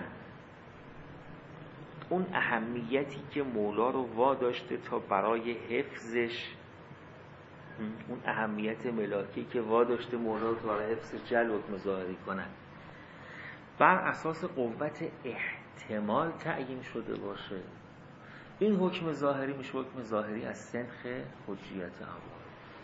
اون اهمیتی که مولا رو واداشته تا برای حفظش، اون اهمیت ملاکی که واداشته مولا رو تا برای حفظ جعل حکم ظاهری کنن بر اساس قوت احتمال تعیین شده باشه، این حکم ظاهری میشه حکم ظاهری از سنخ حجیت اماره.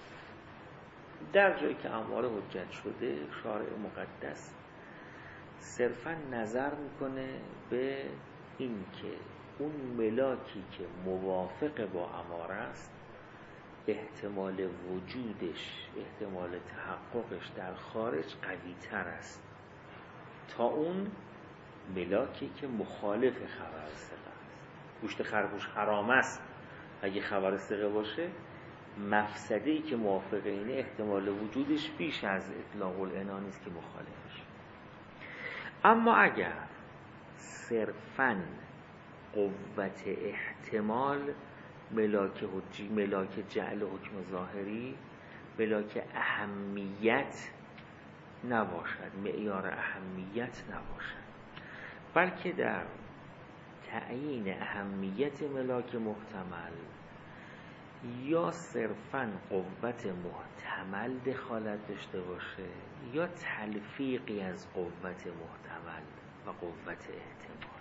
در جایی که اماره حجت شده، شارع مقدس صرفا نظر میکنه به این که اون ملاکی که موافق با اماره است احتمال وجودش، احتمال تحققش در خارج قوی تر است تا اون ملاکی که مخالف خبر ثقه است. گوشت خرگوش حرام است اگه خبر ثقه باشه، مفسده‌ای که موافق اینه احتمال وجودش بیش از اطلاق العنان است که مخالفش. اما اگر صرفاً قوت احتمال ملاک حجی، ملاک جعل حکم ظاهری، ملاک اهمیت نباشد، معیار اهمیت نباشد، بلکه در تعیین اهمیت ملاک محتمل یا صرفاً قوت محتمل دخالت داشته باشه یا تلفیقی از قوت محتمل و قوت احتمال،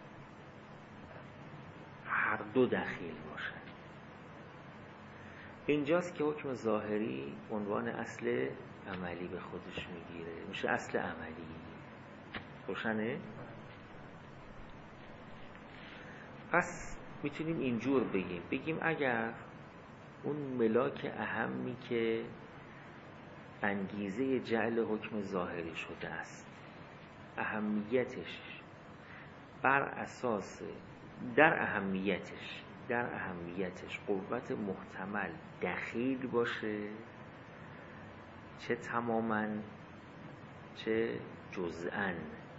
هر دو دخیل باشن. اینجاست که حکم ظاهری عنوان اصل عملی به خودش میگیره، میشه اصل عملی. روشنه؟ پس میتونیم اینجور بگیم بگیم اگر اون ملاک اهمی که انگیزه جعل حکم ظاهری شده است، اهمیتش بر اساس در اهمیتش در اهمیتش قوت محتمل دخیل باشه، چه تماماً چه جزءاً،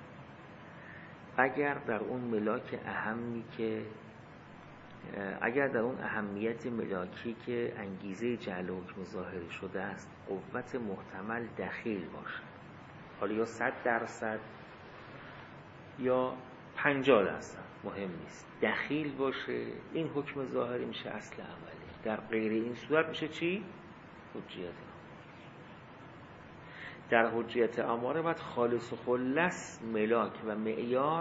اگر در اون ملاک اهمی که اگر در اون اهمیت ملاکی که انگیزه جعل حکم ظاهری شده است قوت محتمل دخیل باشه، حالا یا صد درصد یا پنجاه درصد مهم نیست، دخیل باشه، این حکم ظاهری میشه اصل عملی. در غیر این صورت میشه چی؟ حجیت اماره. در حجیت اماره باید خالص و خلص ملاک و معیار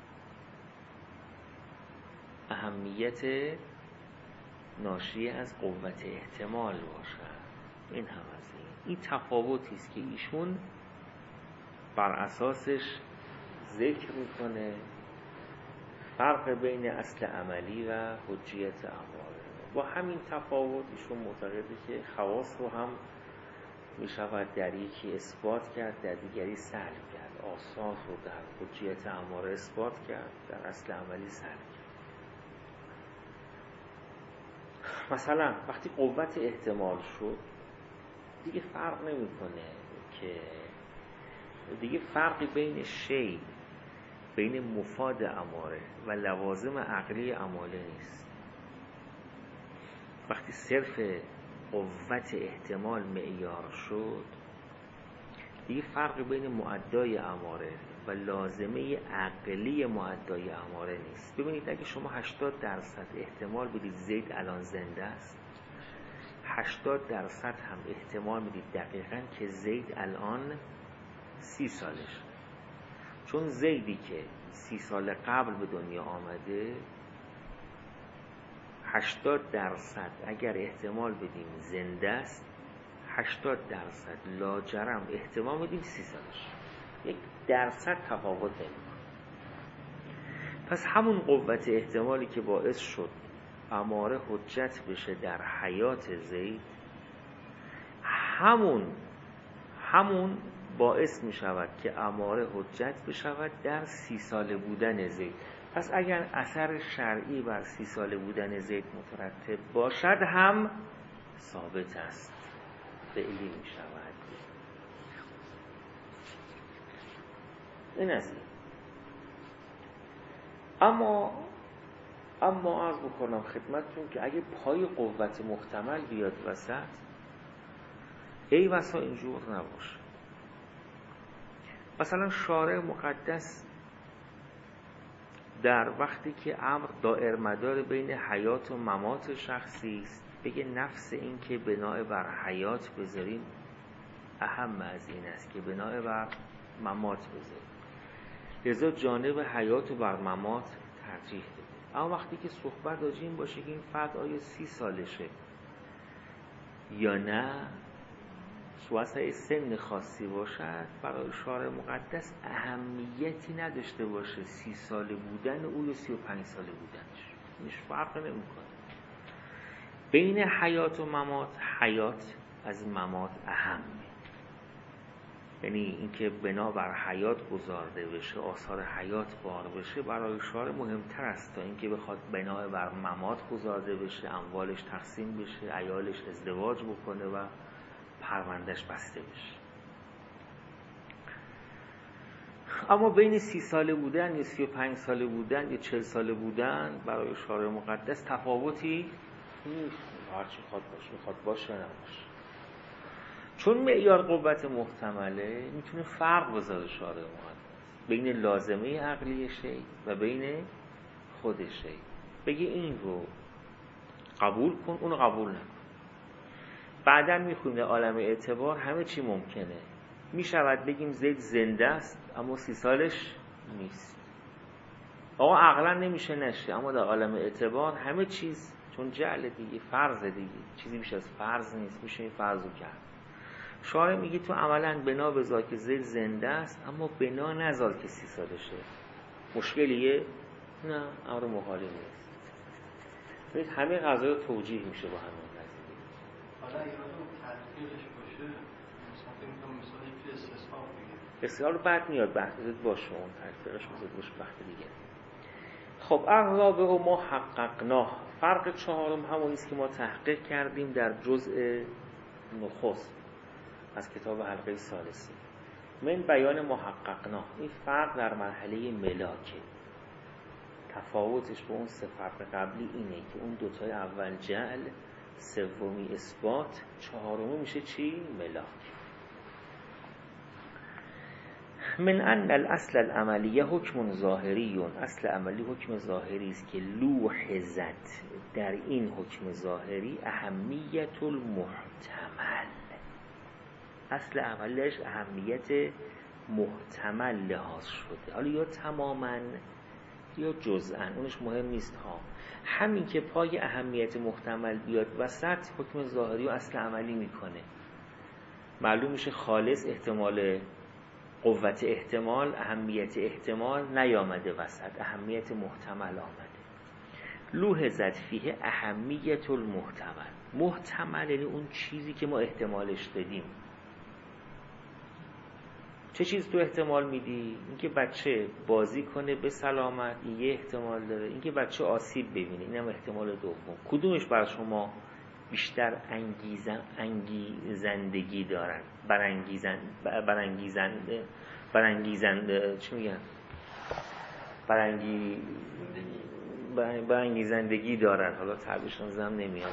اهمیت ناشی از قوت احتمال باشد. این هم از این این تفاوتی است که ایشون بر اساسش ذکر میکنه، فرق بین اصل عملی و حجیت اماره. با همین تفاوت ایشون معتقده که خواص رو هم میشود در یکی اثبات کرد، در دیگری سلب کرد. آثار رو در حجیت اماره اثبات کرد، در اصل عملی سلب کرد. مثلا وقتی قوت احتمال شد دیگه فرق نمیکنه که دیگه فرقی بین شی، بین مفاد اماره و لوازم عقلی اماره نیست. وقتی صرف قوت احتمال معیار شد دیگه فرقی بین معدای اماره و لازمه عقلی معدای اماره نیست. ببینید اگه شما هشتاد درصد احتمال بدید زید الان زنده است، هشتاد درصد هم احتمال میدید دقیقاً که زید الان سی سالش، چون زیدی که سی سال قبل به دنیا آمده، هشتاد درصد اگر احتمال بدیم زنده است، هشتاد درصد لاجرم احتمال بدیم سی سالش، یک درصد تفاوت نمی‌کنه. پس همون قوت احتمالی که باعث شد اماره حجت بشه در حیات زید، همون همون باعث می شود که اماره حجت بشود در سی ساله بودن زید. پس اگر اثر شرعی بر سی ساله بودن زید مترتب باشد هم ثابت است، فعلی می شود. این است. اما اما عرض بکنم خدمتتون که اگه پای قوت محتمل بیاد وسط، ای بسا اینجور نباشه. مثلا شارع مقدس در وقتی که امر دائر مدار بین حیات و ممات شخصی است، بگه نفس این که بناء بر حیات بذاریم اهم از این است که بناء بر ممات بذاریم، لذا جانب حیات و بر ممات ترجیح بده. اما وقتی که صحبت راجع این باشه که این فرد آیا سی سالشه یا نه، سواسه سن خاصی باشد، برای شارع مقدس اهمیتی نداشته باشه سی ساله بودن او یا سی و پنج ساله بودنش، هیچ فرق نمیکنه. بین حیات و ممات، حیات از ممات اهمه، یعنی اینکه بنا بر حیات گذارده بشه، آثار حیات بار بشه، برای شارع مهمتر است تا اینکه بخواد بنا بر ممات گذارده بشه، اموالش تقسیم بشه، عیالش ازدواج بکنه و پروندهش بسته بشه. اما بین سی ساله بودن یا سی و پنج ساله بودن یا چل ساله بودن برای شارع مقدس تفاوتی نیست، هرچی خواد باشه، میخواد باشه نباشه. چون معیار قوت محتمله، میتونه فرق بذاره شارع مقدس بین لازمه عقلی شی و بین خود شی، بگی این رو قبول کن، اون رو قبول نکن. بعدا میخونیم در عالم اعتبار همه چی ممکنه، میشود بگیم زید زنده است اما سی سالش نیست. آقا عقلا نمیشه نشه، اما در عالم اعتبار همه چیز، چون جعل دیگه، فرض دیگه، چیزی بیش از فرض نیست، میشه این فرضو کرد. شارع میگی تو عملا بنا بذار که زید زنده است اما بنا نذار که سی سالشه. مشکلیه؟ نه، امر محالی نیست. ببینید همه قضایا توجیه میشه با همین قضیه. حالا اگه اون تطبیقش باشه، مثلا فکر می‌کنم مثلا یکی استثناء بگیره. استثناء رو بعد میاد بحث باشه، اون تطبیقش میاد باشه وقت دیگه. خب الرابع و ما حققناه، فرق چهارم همون است که ما تحقیق کردیم در جزء نخست از کتاب حلقه ثالثی. من بیان محققناه، این فرق در مرحله ملاکه. تفاوتش با اون سه فرق قبلی اینه که اون دوتای اول جعل، سومی اثبات، چهارمی میشه چی؟ ملاک. من ان الاصل العملیه حکم ظاهریون، اصل عملی حکم ظاهری است که لوحظت در این حکم ظاهری اهمیت المحتمل، اصل عملیش اهمیت محتمل لحاظ شده، حالا یا تماماً یا جزءاً، اونش مهم نیست ها. همین که پای اهمیت محتمل بیاد وسط، حکم ظاهری و اصل عملی میکنه. معلوم میشه خالص احتمال، قوت احتمال، اهمیت احتمال نیامده وسط، اهمیت محتمل آمده. لوحظت فیه اهمیت المحتمل. محتمل یعنی اون چیزی که ما احتمالش دادیم. چه چیز تو احتمال میدی؟ اینکه بچه بازی کنه به سلامت، این یه احتمال داره. اینکه بچه آسیب ببینه، اینم احتمال دوم. کدومش برای شما بیشتر انگیزن انگیزندگی دارن؟ برانگیزن برانگیزنده برانگیزنده چی میگن؟ برانگی برانگیزندگی دارن. حالا تعبیرشون زم نمیاد.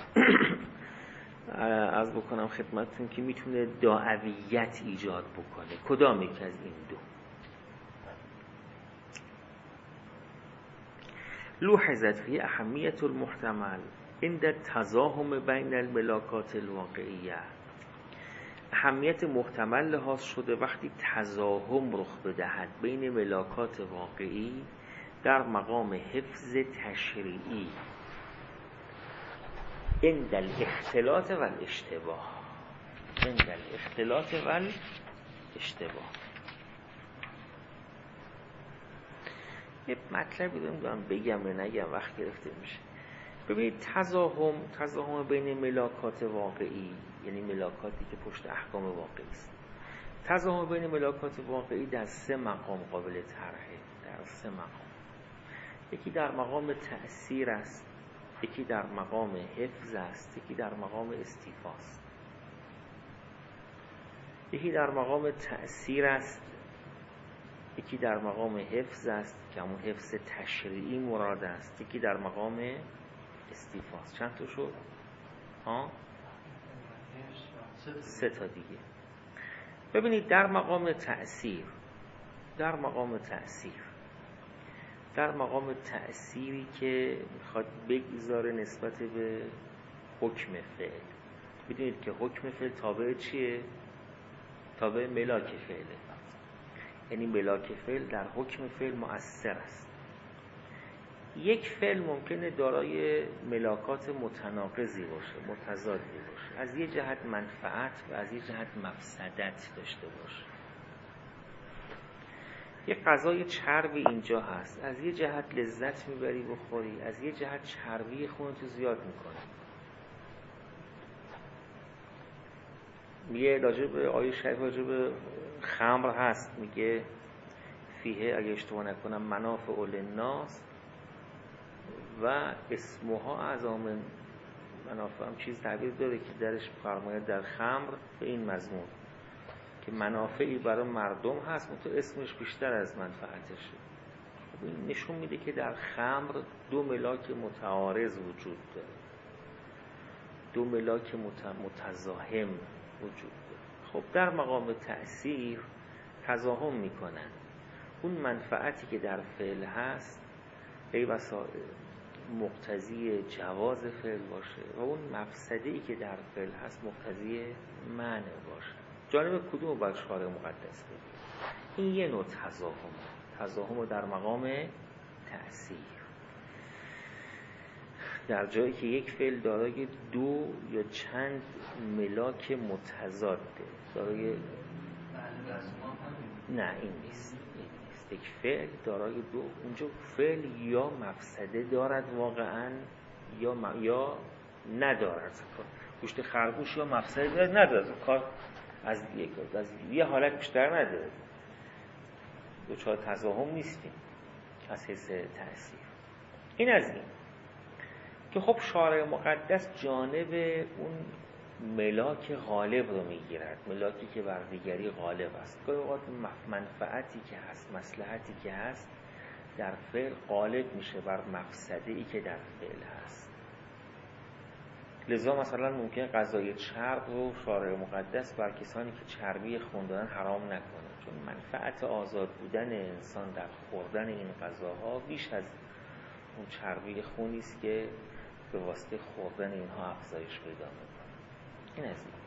عرض بکنم خدمتتون که میتونه داعیت ایجاد بکنه. کدام یک از این دو؟ لوحظت فی اهمیت المحتمل عند تزاحم بین الملاکات الواقعیه. اهمیت محتمل لحاظ شده وقتی تزاحم رخ بدهد بین ملاکات واقعی در مقام حفظ تشریعی عند الاختلاط و الاشتباه. عند الاختلاط و الاشتباه. یه مطلبی دارم بگم یا نگم وقت گرفته میشه. ببینید تزاحم تزاحم بین ملاکات واقعی، یعنی ملاکاتی که پشت احکام واقعی است، تزاحم بین ملاکات واقعی در سه مقام قابل طرحه. در سه مقام. یکی در مقام تأثیر است، یکی در مقام حفظ است، یکی در مقام استیفاست. یکی در مقام تأثیر است، یکی در مقام حفظ است که همون حفظ تشریعی مراد است، یکی در مقام استیفاست. چند تا شد؟ ها؟ سه تا دیگه. ببینید در مقام تأثیر در مقام تأثیر در مقام تأثیری که میخواد بگذاره نسبت به حکم فعل. بدونید که حکم فعل تابع چیه؟ تابع ملاک فعله. یعنی ملاک فعل در حکم فعل مؤثر است. یک فعل ممکنه دارای ملاکات متناقضی باشه، متضادی باشه، از یه جهت منفعت و از یه جهت مفسدت داشته باشه. یک غذای چربی اینجا هست، از یه جهت لذت میبری بخوری، از یه جهت چربی خونتو زیاد میکنه. میگه راجع به آیه شریف راجع به خمر هست، میگه فیه اگه اشتباه نکنم منافع للناس و اسمها اعظم منافع، هم چیز تعبیر داره که درش فرماید در خمر به این مضمون که منافعی برای مردم هست منتها اسمش بیشتر از منفعتشه. این نشون میده که در خمر دو ملاک متعارض وجود داره، دو ملاک متزاحم وجود داره. خب در مقام تأثیر تزاحم میکنن. اون منفعتی که در فعل هست ای بسا مقتضی جواز فعل باشه و اون مفسده‌ای که در فعل هست مقتضی منع باشه. جانب کدوم باید شارع مقدس بگه؟ این یه نوع تزاحم تزاحم در مقام تأثیر، در جایی که یک فعل دارای دو یا چند ملاک متضاده دارای نه این نیست این نیست یک فعل دارای دو، اونجا فعل یا مفسده دارد واقعا یا م... یا ندارد. گوشت خرگوش یا مفسده دارد ندارد، کار از یک از یه حالت بیشتر نداره. دوچار تزاحم نیستیم از حیث تأثیر. این از این که خب شارع مقدس جانب اون ملاک غالب رو میگیرد، ملاکی که بر دیگری غالب است. گاهی اوقات منفعتی که هست، مصلحتی که هست در فعل غالب میشه بر مفسده‌ای که در فعل هست. لذا مثلا ممکن غذای چرب رو شارع مقدس بر کسانی که چربی خون دارن حرام نکنه، چون منفعت آزاد بودن انسان در خوردن این غذاها بیش از اون چربی خونی است که به واسطه خوردن اینها افزایش پیدا میکنه. این از این.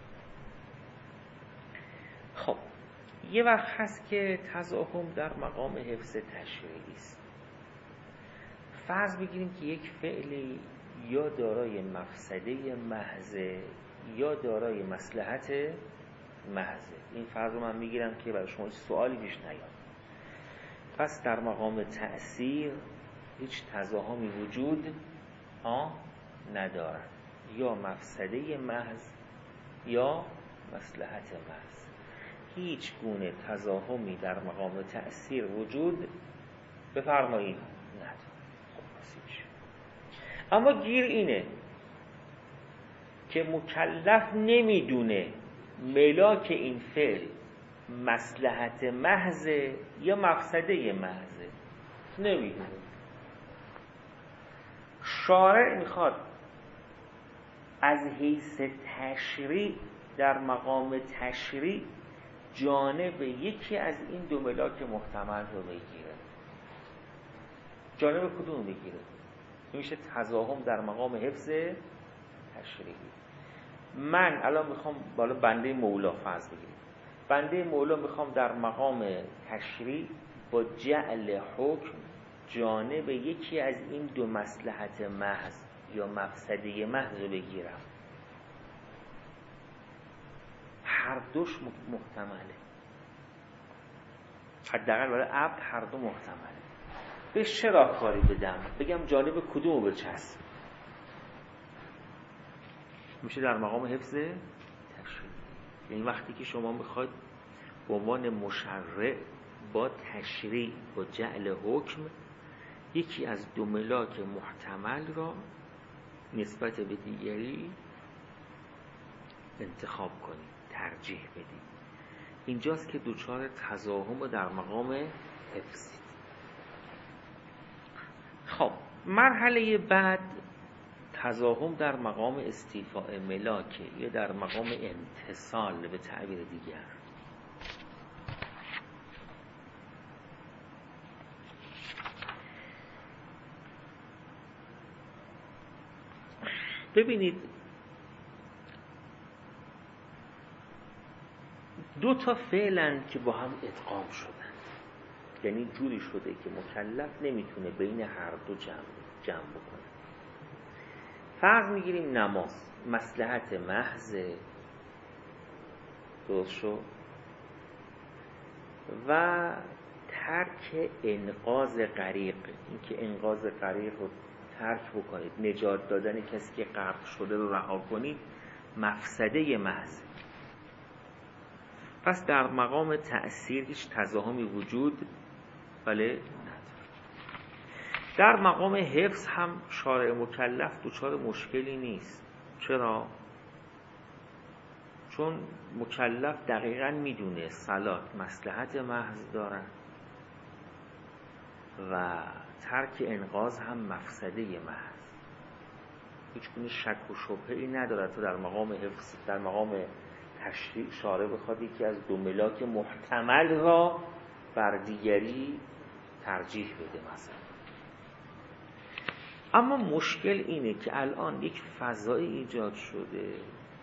خب یه وقت هست که تزاحم در مقام حفظ تشریعی است. فرض بگیریم که یک فعلی یا دارای مفسده محض یا دارای مصلحت محض. این فرض رو من میگیرم که برای شما سوالی پیش نیاد. پس در مقام تأثیر هیچ تزاحمی وجود ها ندارد، یا مفسده محض یا مصلحت محض. هیچ گونه تزاحمی در مقام تأثیر وجود بفرمایید ندارد. خب بسیش. اما گیر اینه که مکلف نمیدونه ملاک این فعل مصلحت محض یا مفسده محض، نمیدونه. شارع میخواد از حیث تشریع در مقام تشریع جانب یکی از این دو ملاک محتمل رو بگیره. جانب کدوم بگیره؟ میشه تضاهم در مقام حفظ تشریعی. من الان میخوام بالا بنده مولا فرض بگیریم، بنده مولا میخوام در مقام تشریع با جعل حکم جانب یکی از این دو مصلحت محض یا مفسده محض رو بگیرم. هر دوش محتمله، حداقل برای عبد هر دو محتمله. به چه راهکاری بدم؟ بگم جانب کدوم رو بچسب؟ میشه در مقام حفظ تشریع. یعنی وقتی که شما میخواید به عنوان مشرع با تشریع با جعل حکم یکی از دو ملاک محتمل را نسبت به دیگری انتخاب کنید، ترجیح بدید. اینجاست که دوچار تضاهم در مقام حفظ. خب مرحله بعد تضاهم در مقام استیفاء ملاکه یا در مقام امتصال به تعبیر دیگر. ببینید دو تا فعلن که با هم ادغام شدن، یعنی جوری شده که مکلف نمیتونه بین هر دو جمع جمع بکنه. فرض میگیریم نماز مصلحت محض، درست شد، و ترک انقاذ غریق، اینکه انقاذ غریق رو ترک بکنید، نجات دادن کسی که غرق شده رو رها کنید، مفسده محض. پس در مقام تأثیر هیچ تضاهمی وجود بله نداره. در مقام حفظ هم شارع مکلف دچار مشکلی نیست. چرا؟ چون مکلف دقیقاً میدونه صلات مصلحت محض داره و ترک انقاذ هم مفسده محض. هیچ گونه شک و شبهه‌ای نداره تا در مقام حفظ در مقام تشریع شارع بخواد یکی از دو ملاک محتمل را بر دیگری ترجیح بده مثلا. اما مشکل اینه که الان یک فضای ایجاد شده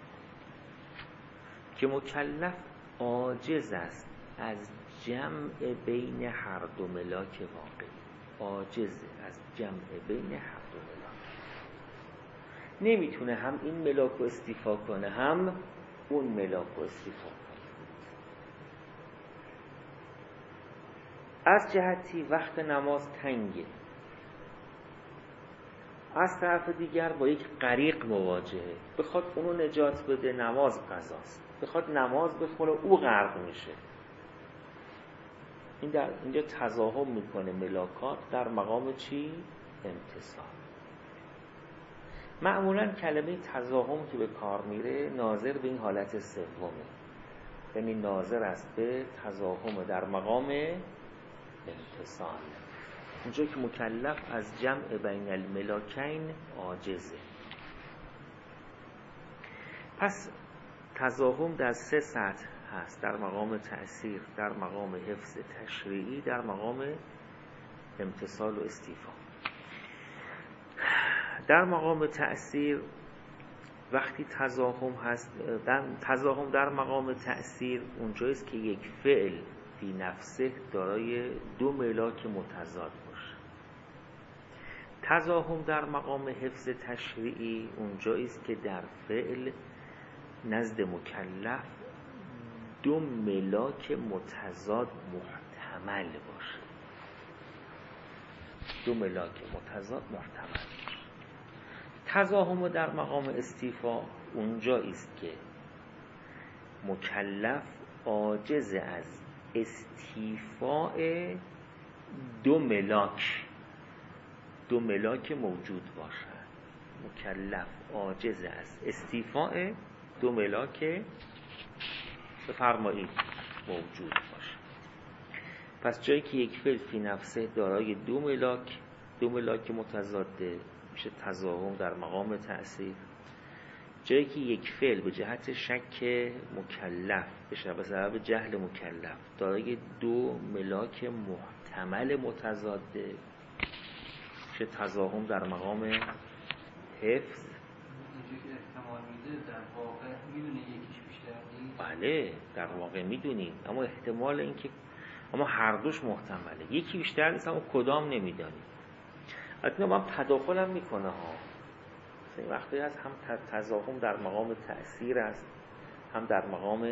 که مکلف عاجز است از جمع بین هر دو ملاک واقعی، عاجز از جمع بین هر دو ملاک، نمیتونه هم این ملاک رو استیفا کنه هم اون ملاک رو استیفا کنه. از جهتی وقت نماز تنگه، از طرف دیگر با یک غریق مواجهه، بخواد اونو نجات بده نماز قضاست، بخواد نماز بخونه او غرق میشه. این در اینجا تضاهم میکنه ملاکات در مقام چی؟ امتصال. معمولا کلمه تضاهم که به کار میره ناظر به این حالت سومه، یعنی ناظر است به تضاهم در مقام امتصال، اونجا که مکلف از جمع بین الملاکین عاجزه. پس تضاهم در سه سطح هست: در مقام تأثیر، در مقام حفظ تشریعی، در مقام امتصال و استیفا. در مقام تأثیر وقتی تضاهم هست، در تضاهم در مقام تأثیر اونجاییست که یک فعل فی نفسه دارای دو ملاک متضاد باشه. تضاهم در مقام حفظ تشریعی اونجاییست که در فعل نزد مکلف دو ملاک متضاد محتمل باشه. دو ملاک متضاد محتمل باشه. تضاهم در مقام استیفا اونجاییست که مکلف عاجز از استیفاء دو ملاک دو ملاک موجود باشد. مکلف عاجز از استیفاء دو ملاک بفرمایید موجود باشه. پس جایی که یک فعل فی نفسه دارای دو ملاک دو ملاک متضاده میشه تضاهم در مقام تأثیر. جایی که یک فعل به جهت شک مکلف بشه به سبب جهل مکلف دارای دو ملاک محتمل متضاده میشه تضاهم در مقام حفظ. اینجوری که احتمال میده در واقع میدونه یکیش بیشتر نیست. بله در واقع میدونیم، اما احتمال این که اما هر دوش محتمله، یکی بیشتر نیست اما کدام نمیدانیم. البته ما هم تداخل هم میکنه ها، این وقتی هست هم تضاهم در مقام تأثیر است هم در مقام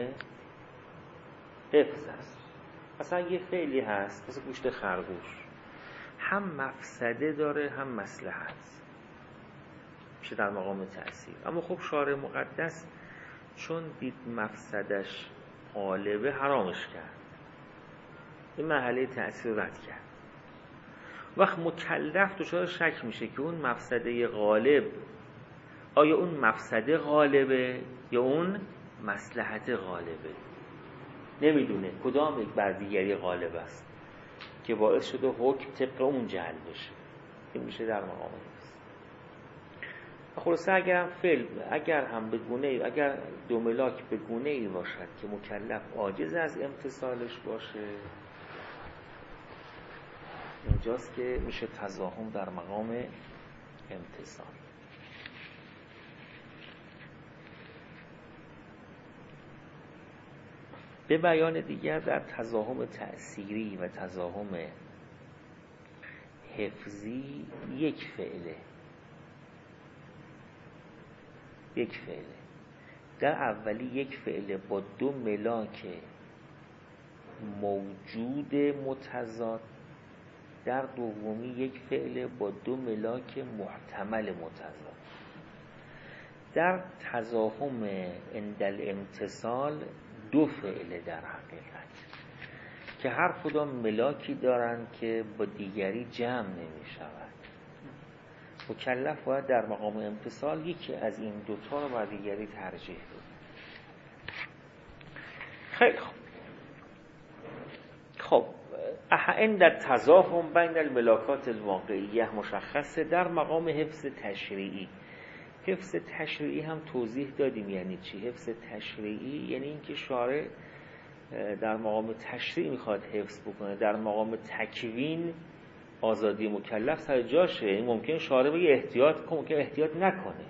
حفظ است. مثلا یه فعلی هست مثل گوشت خرگوش، هم مفسده داره هم مصلحت، میشه در مقام تأثیر. اما خب شارع مقدس چون دید مفسدش غالبه حرامش کرد، این مرحله تأثیر رد کرد. وقت مکلف دچار شک میشه که اون مفسده غالب آیا اون مفسده غالبه یا اون مصلحت غالبه، نمیدونه کدام یک بر دیگری غالب است که باعث شده حکم طبق اون جعل بشه. این میشه در مقام حفظ. خلاصه اگر هم فعل اگر هم به گونه اگر دو ملاک به گونه ای باشد که مکلف عاجز از امتثالش باشه، اینجاست که میشه تضاهم در مقام امتثال. به بیان دیگر در تضاهم تأثیری و تضاهم حفظی یک فعله یک فعله در اولی یک فعله با دو ملاک موجود متضاد، در دومی یک فعله با دو ملاک محتمل متضاد. در تضاهم عند الامتثال دو فعله در حقیقت که هر کدام ملاکی دارند که با دیگری جمع نمی شود. مکلف باید در مقام امتثال یکی از این دوتا رو با دیگری ترجیح بده. خیلی خوب. خب عند التضاهم بین الملاکات الواقعیه مشخصه در مقام حفظ تشریعی. حفظ تشریعی هم توضیح دادیم یعنی چی. حفظ تشریعی یعنی اینکه شارع در مقام تشریع میخواد حفظ بکنه، در مقام تکوین آزادی مکلف سر جاشه. این ممکن شارع بگه احتیاط کن، ممکن احتیاط نکنه.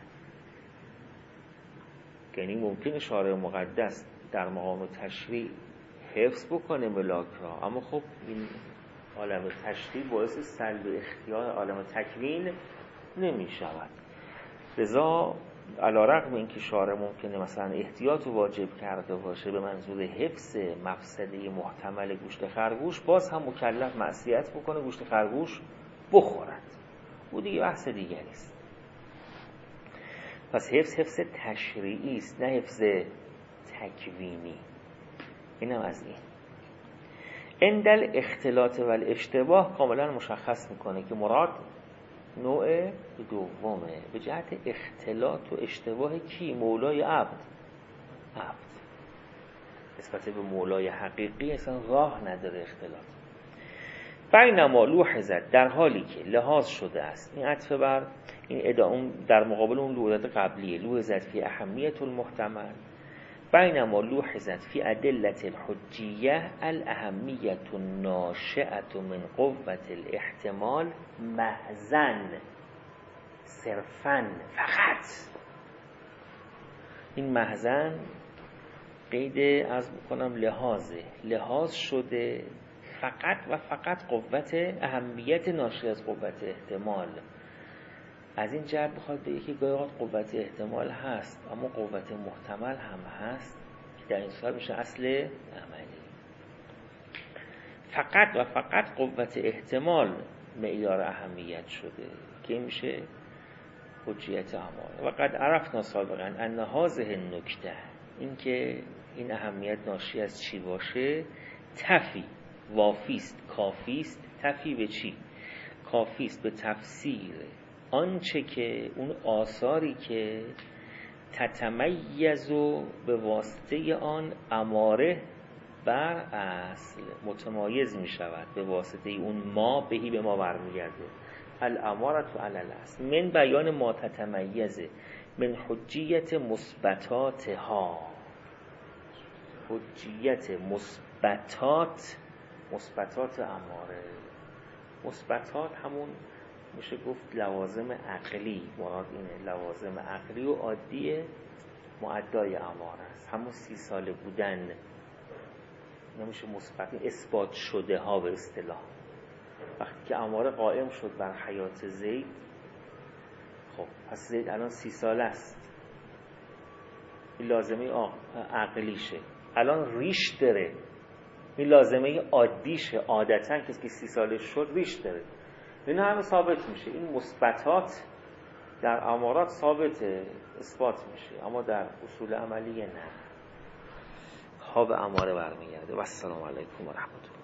یعنی ممکن شارع مقدس در مقام تشریع حفظ بکنه ملاک را، اما خب این عالم تشریع باعث سلب اختیار عالم تکوین نمی شود. لذا علی رغم اینکه شارع ممکنه مثلا احتیاط واجب کرده باشه به منظور حفظ مفسده محتمل گوشت خرگوش، باز هم مکلف معصیت بکنه گوشت خرگوش بخورد. او دیگه بحث دیگری است. پس حفظ حفظ تشریعی است نه حفظ تکوینی. اینم از این. عند اختلاط و الاشتباه کاملا مشخص میکنه که مراد نوع دومه به جهت اختلاط و اشتباه کی؟ مولای عبد. عبد نسبت به مولای حقیقی اصلا راه نداره اختلاط. بینما لوحظت در حالی که لحاظ شده است، این عطف بر این ادعا در مقابل اون لوحظت قبلیه، لوحظت فی اهمیت المحتمل، بینما لوحظت فی ادلت الحجیه الاهمیت الناشئه من قوة الاحتمال محضاً صرفاً فقط. این محضاً قید از بکنم لحاظه، لحاظ شده فقط و فقط قوت اهمیت ناشئ از قوت احتمال. از این جهت بخواد بگه که گاهی اوقات قوت احتمال هست اما قوت محتمل هم هست که در این صورت میشه اصل عملی. فقط و فقط قوت احتمال معیار اهمیت شده که این میشه حجیت اعمال. و قد عرفنا سابقا ان هذه النکته، این که این اهمیت ناشی از چی باشه، تفی وافیست کافیست. تفی به چی؟ کافیست به تفسیر آنچه که اون آثاری که تتمیز و به واسطه آن اماره بر اصل متمایز می شود، به واسطه اون ما بهی به ما برمیگرده. الامارت و الاصل من بیان ما تتمیزه من حجیت مثبتاتها. حجیت مثبتات مثبتات اماره. مثبتات همون میشه گفت لوازم عقلی، مراد اینه لوازم عقلی و عادی معدای اماره است، همون سی ساله بودن. نمیشه مثبت اثبات شده ها به اصطلاح. وقتی که اماره قائم شد بر حیات زید، خب پس زید الان سی ساله است، این لازمه عقلیشه. الان ریش داره، این لازمه عادیشه. عادتا کسی که سی ساله شد ریش داره. این همه ثابت میشه. این مثبتات در امارات ثابت اثبات میشه، اما در اصول عملیه نه. ها به اماره برمیگرده. و السلام علیکم و رحمت الله.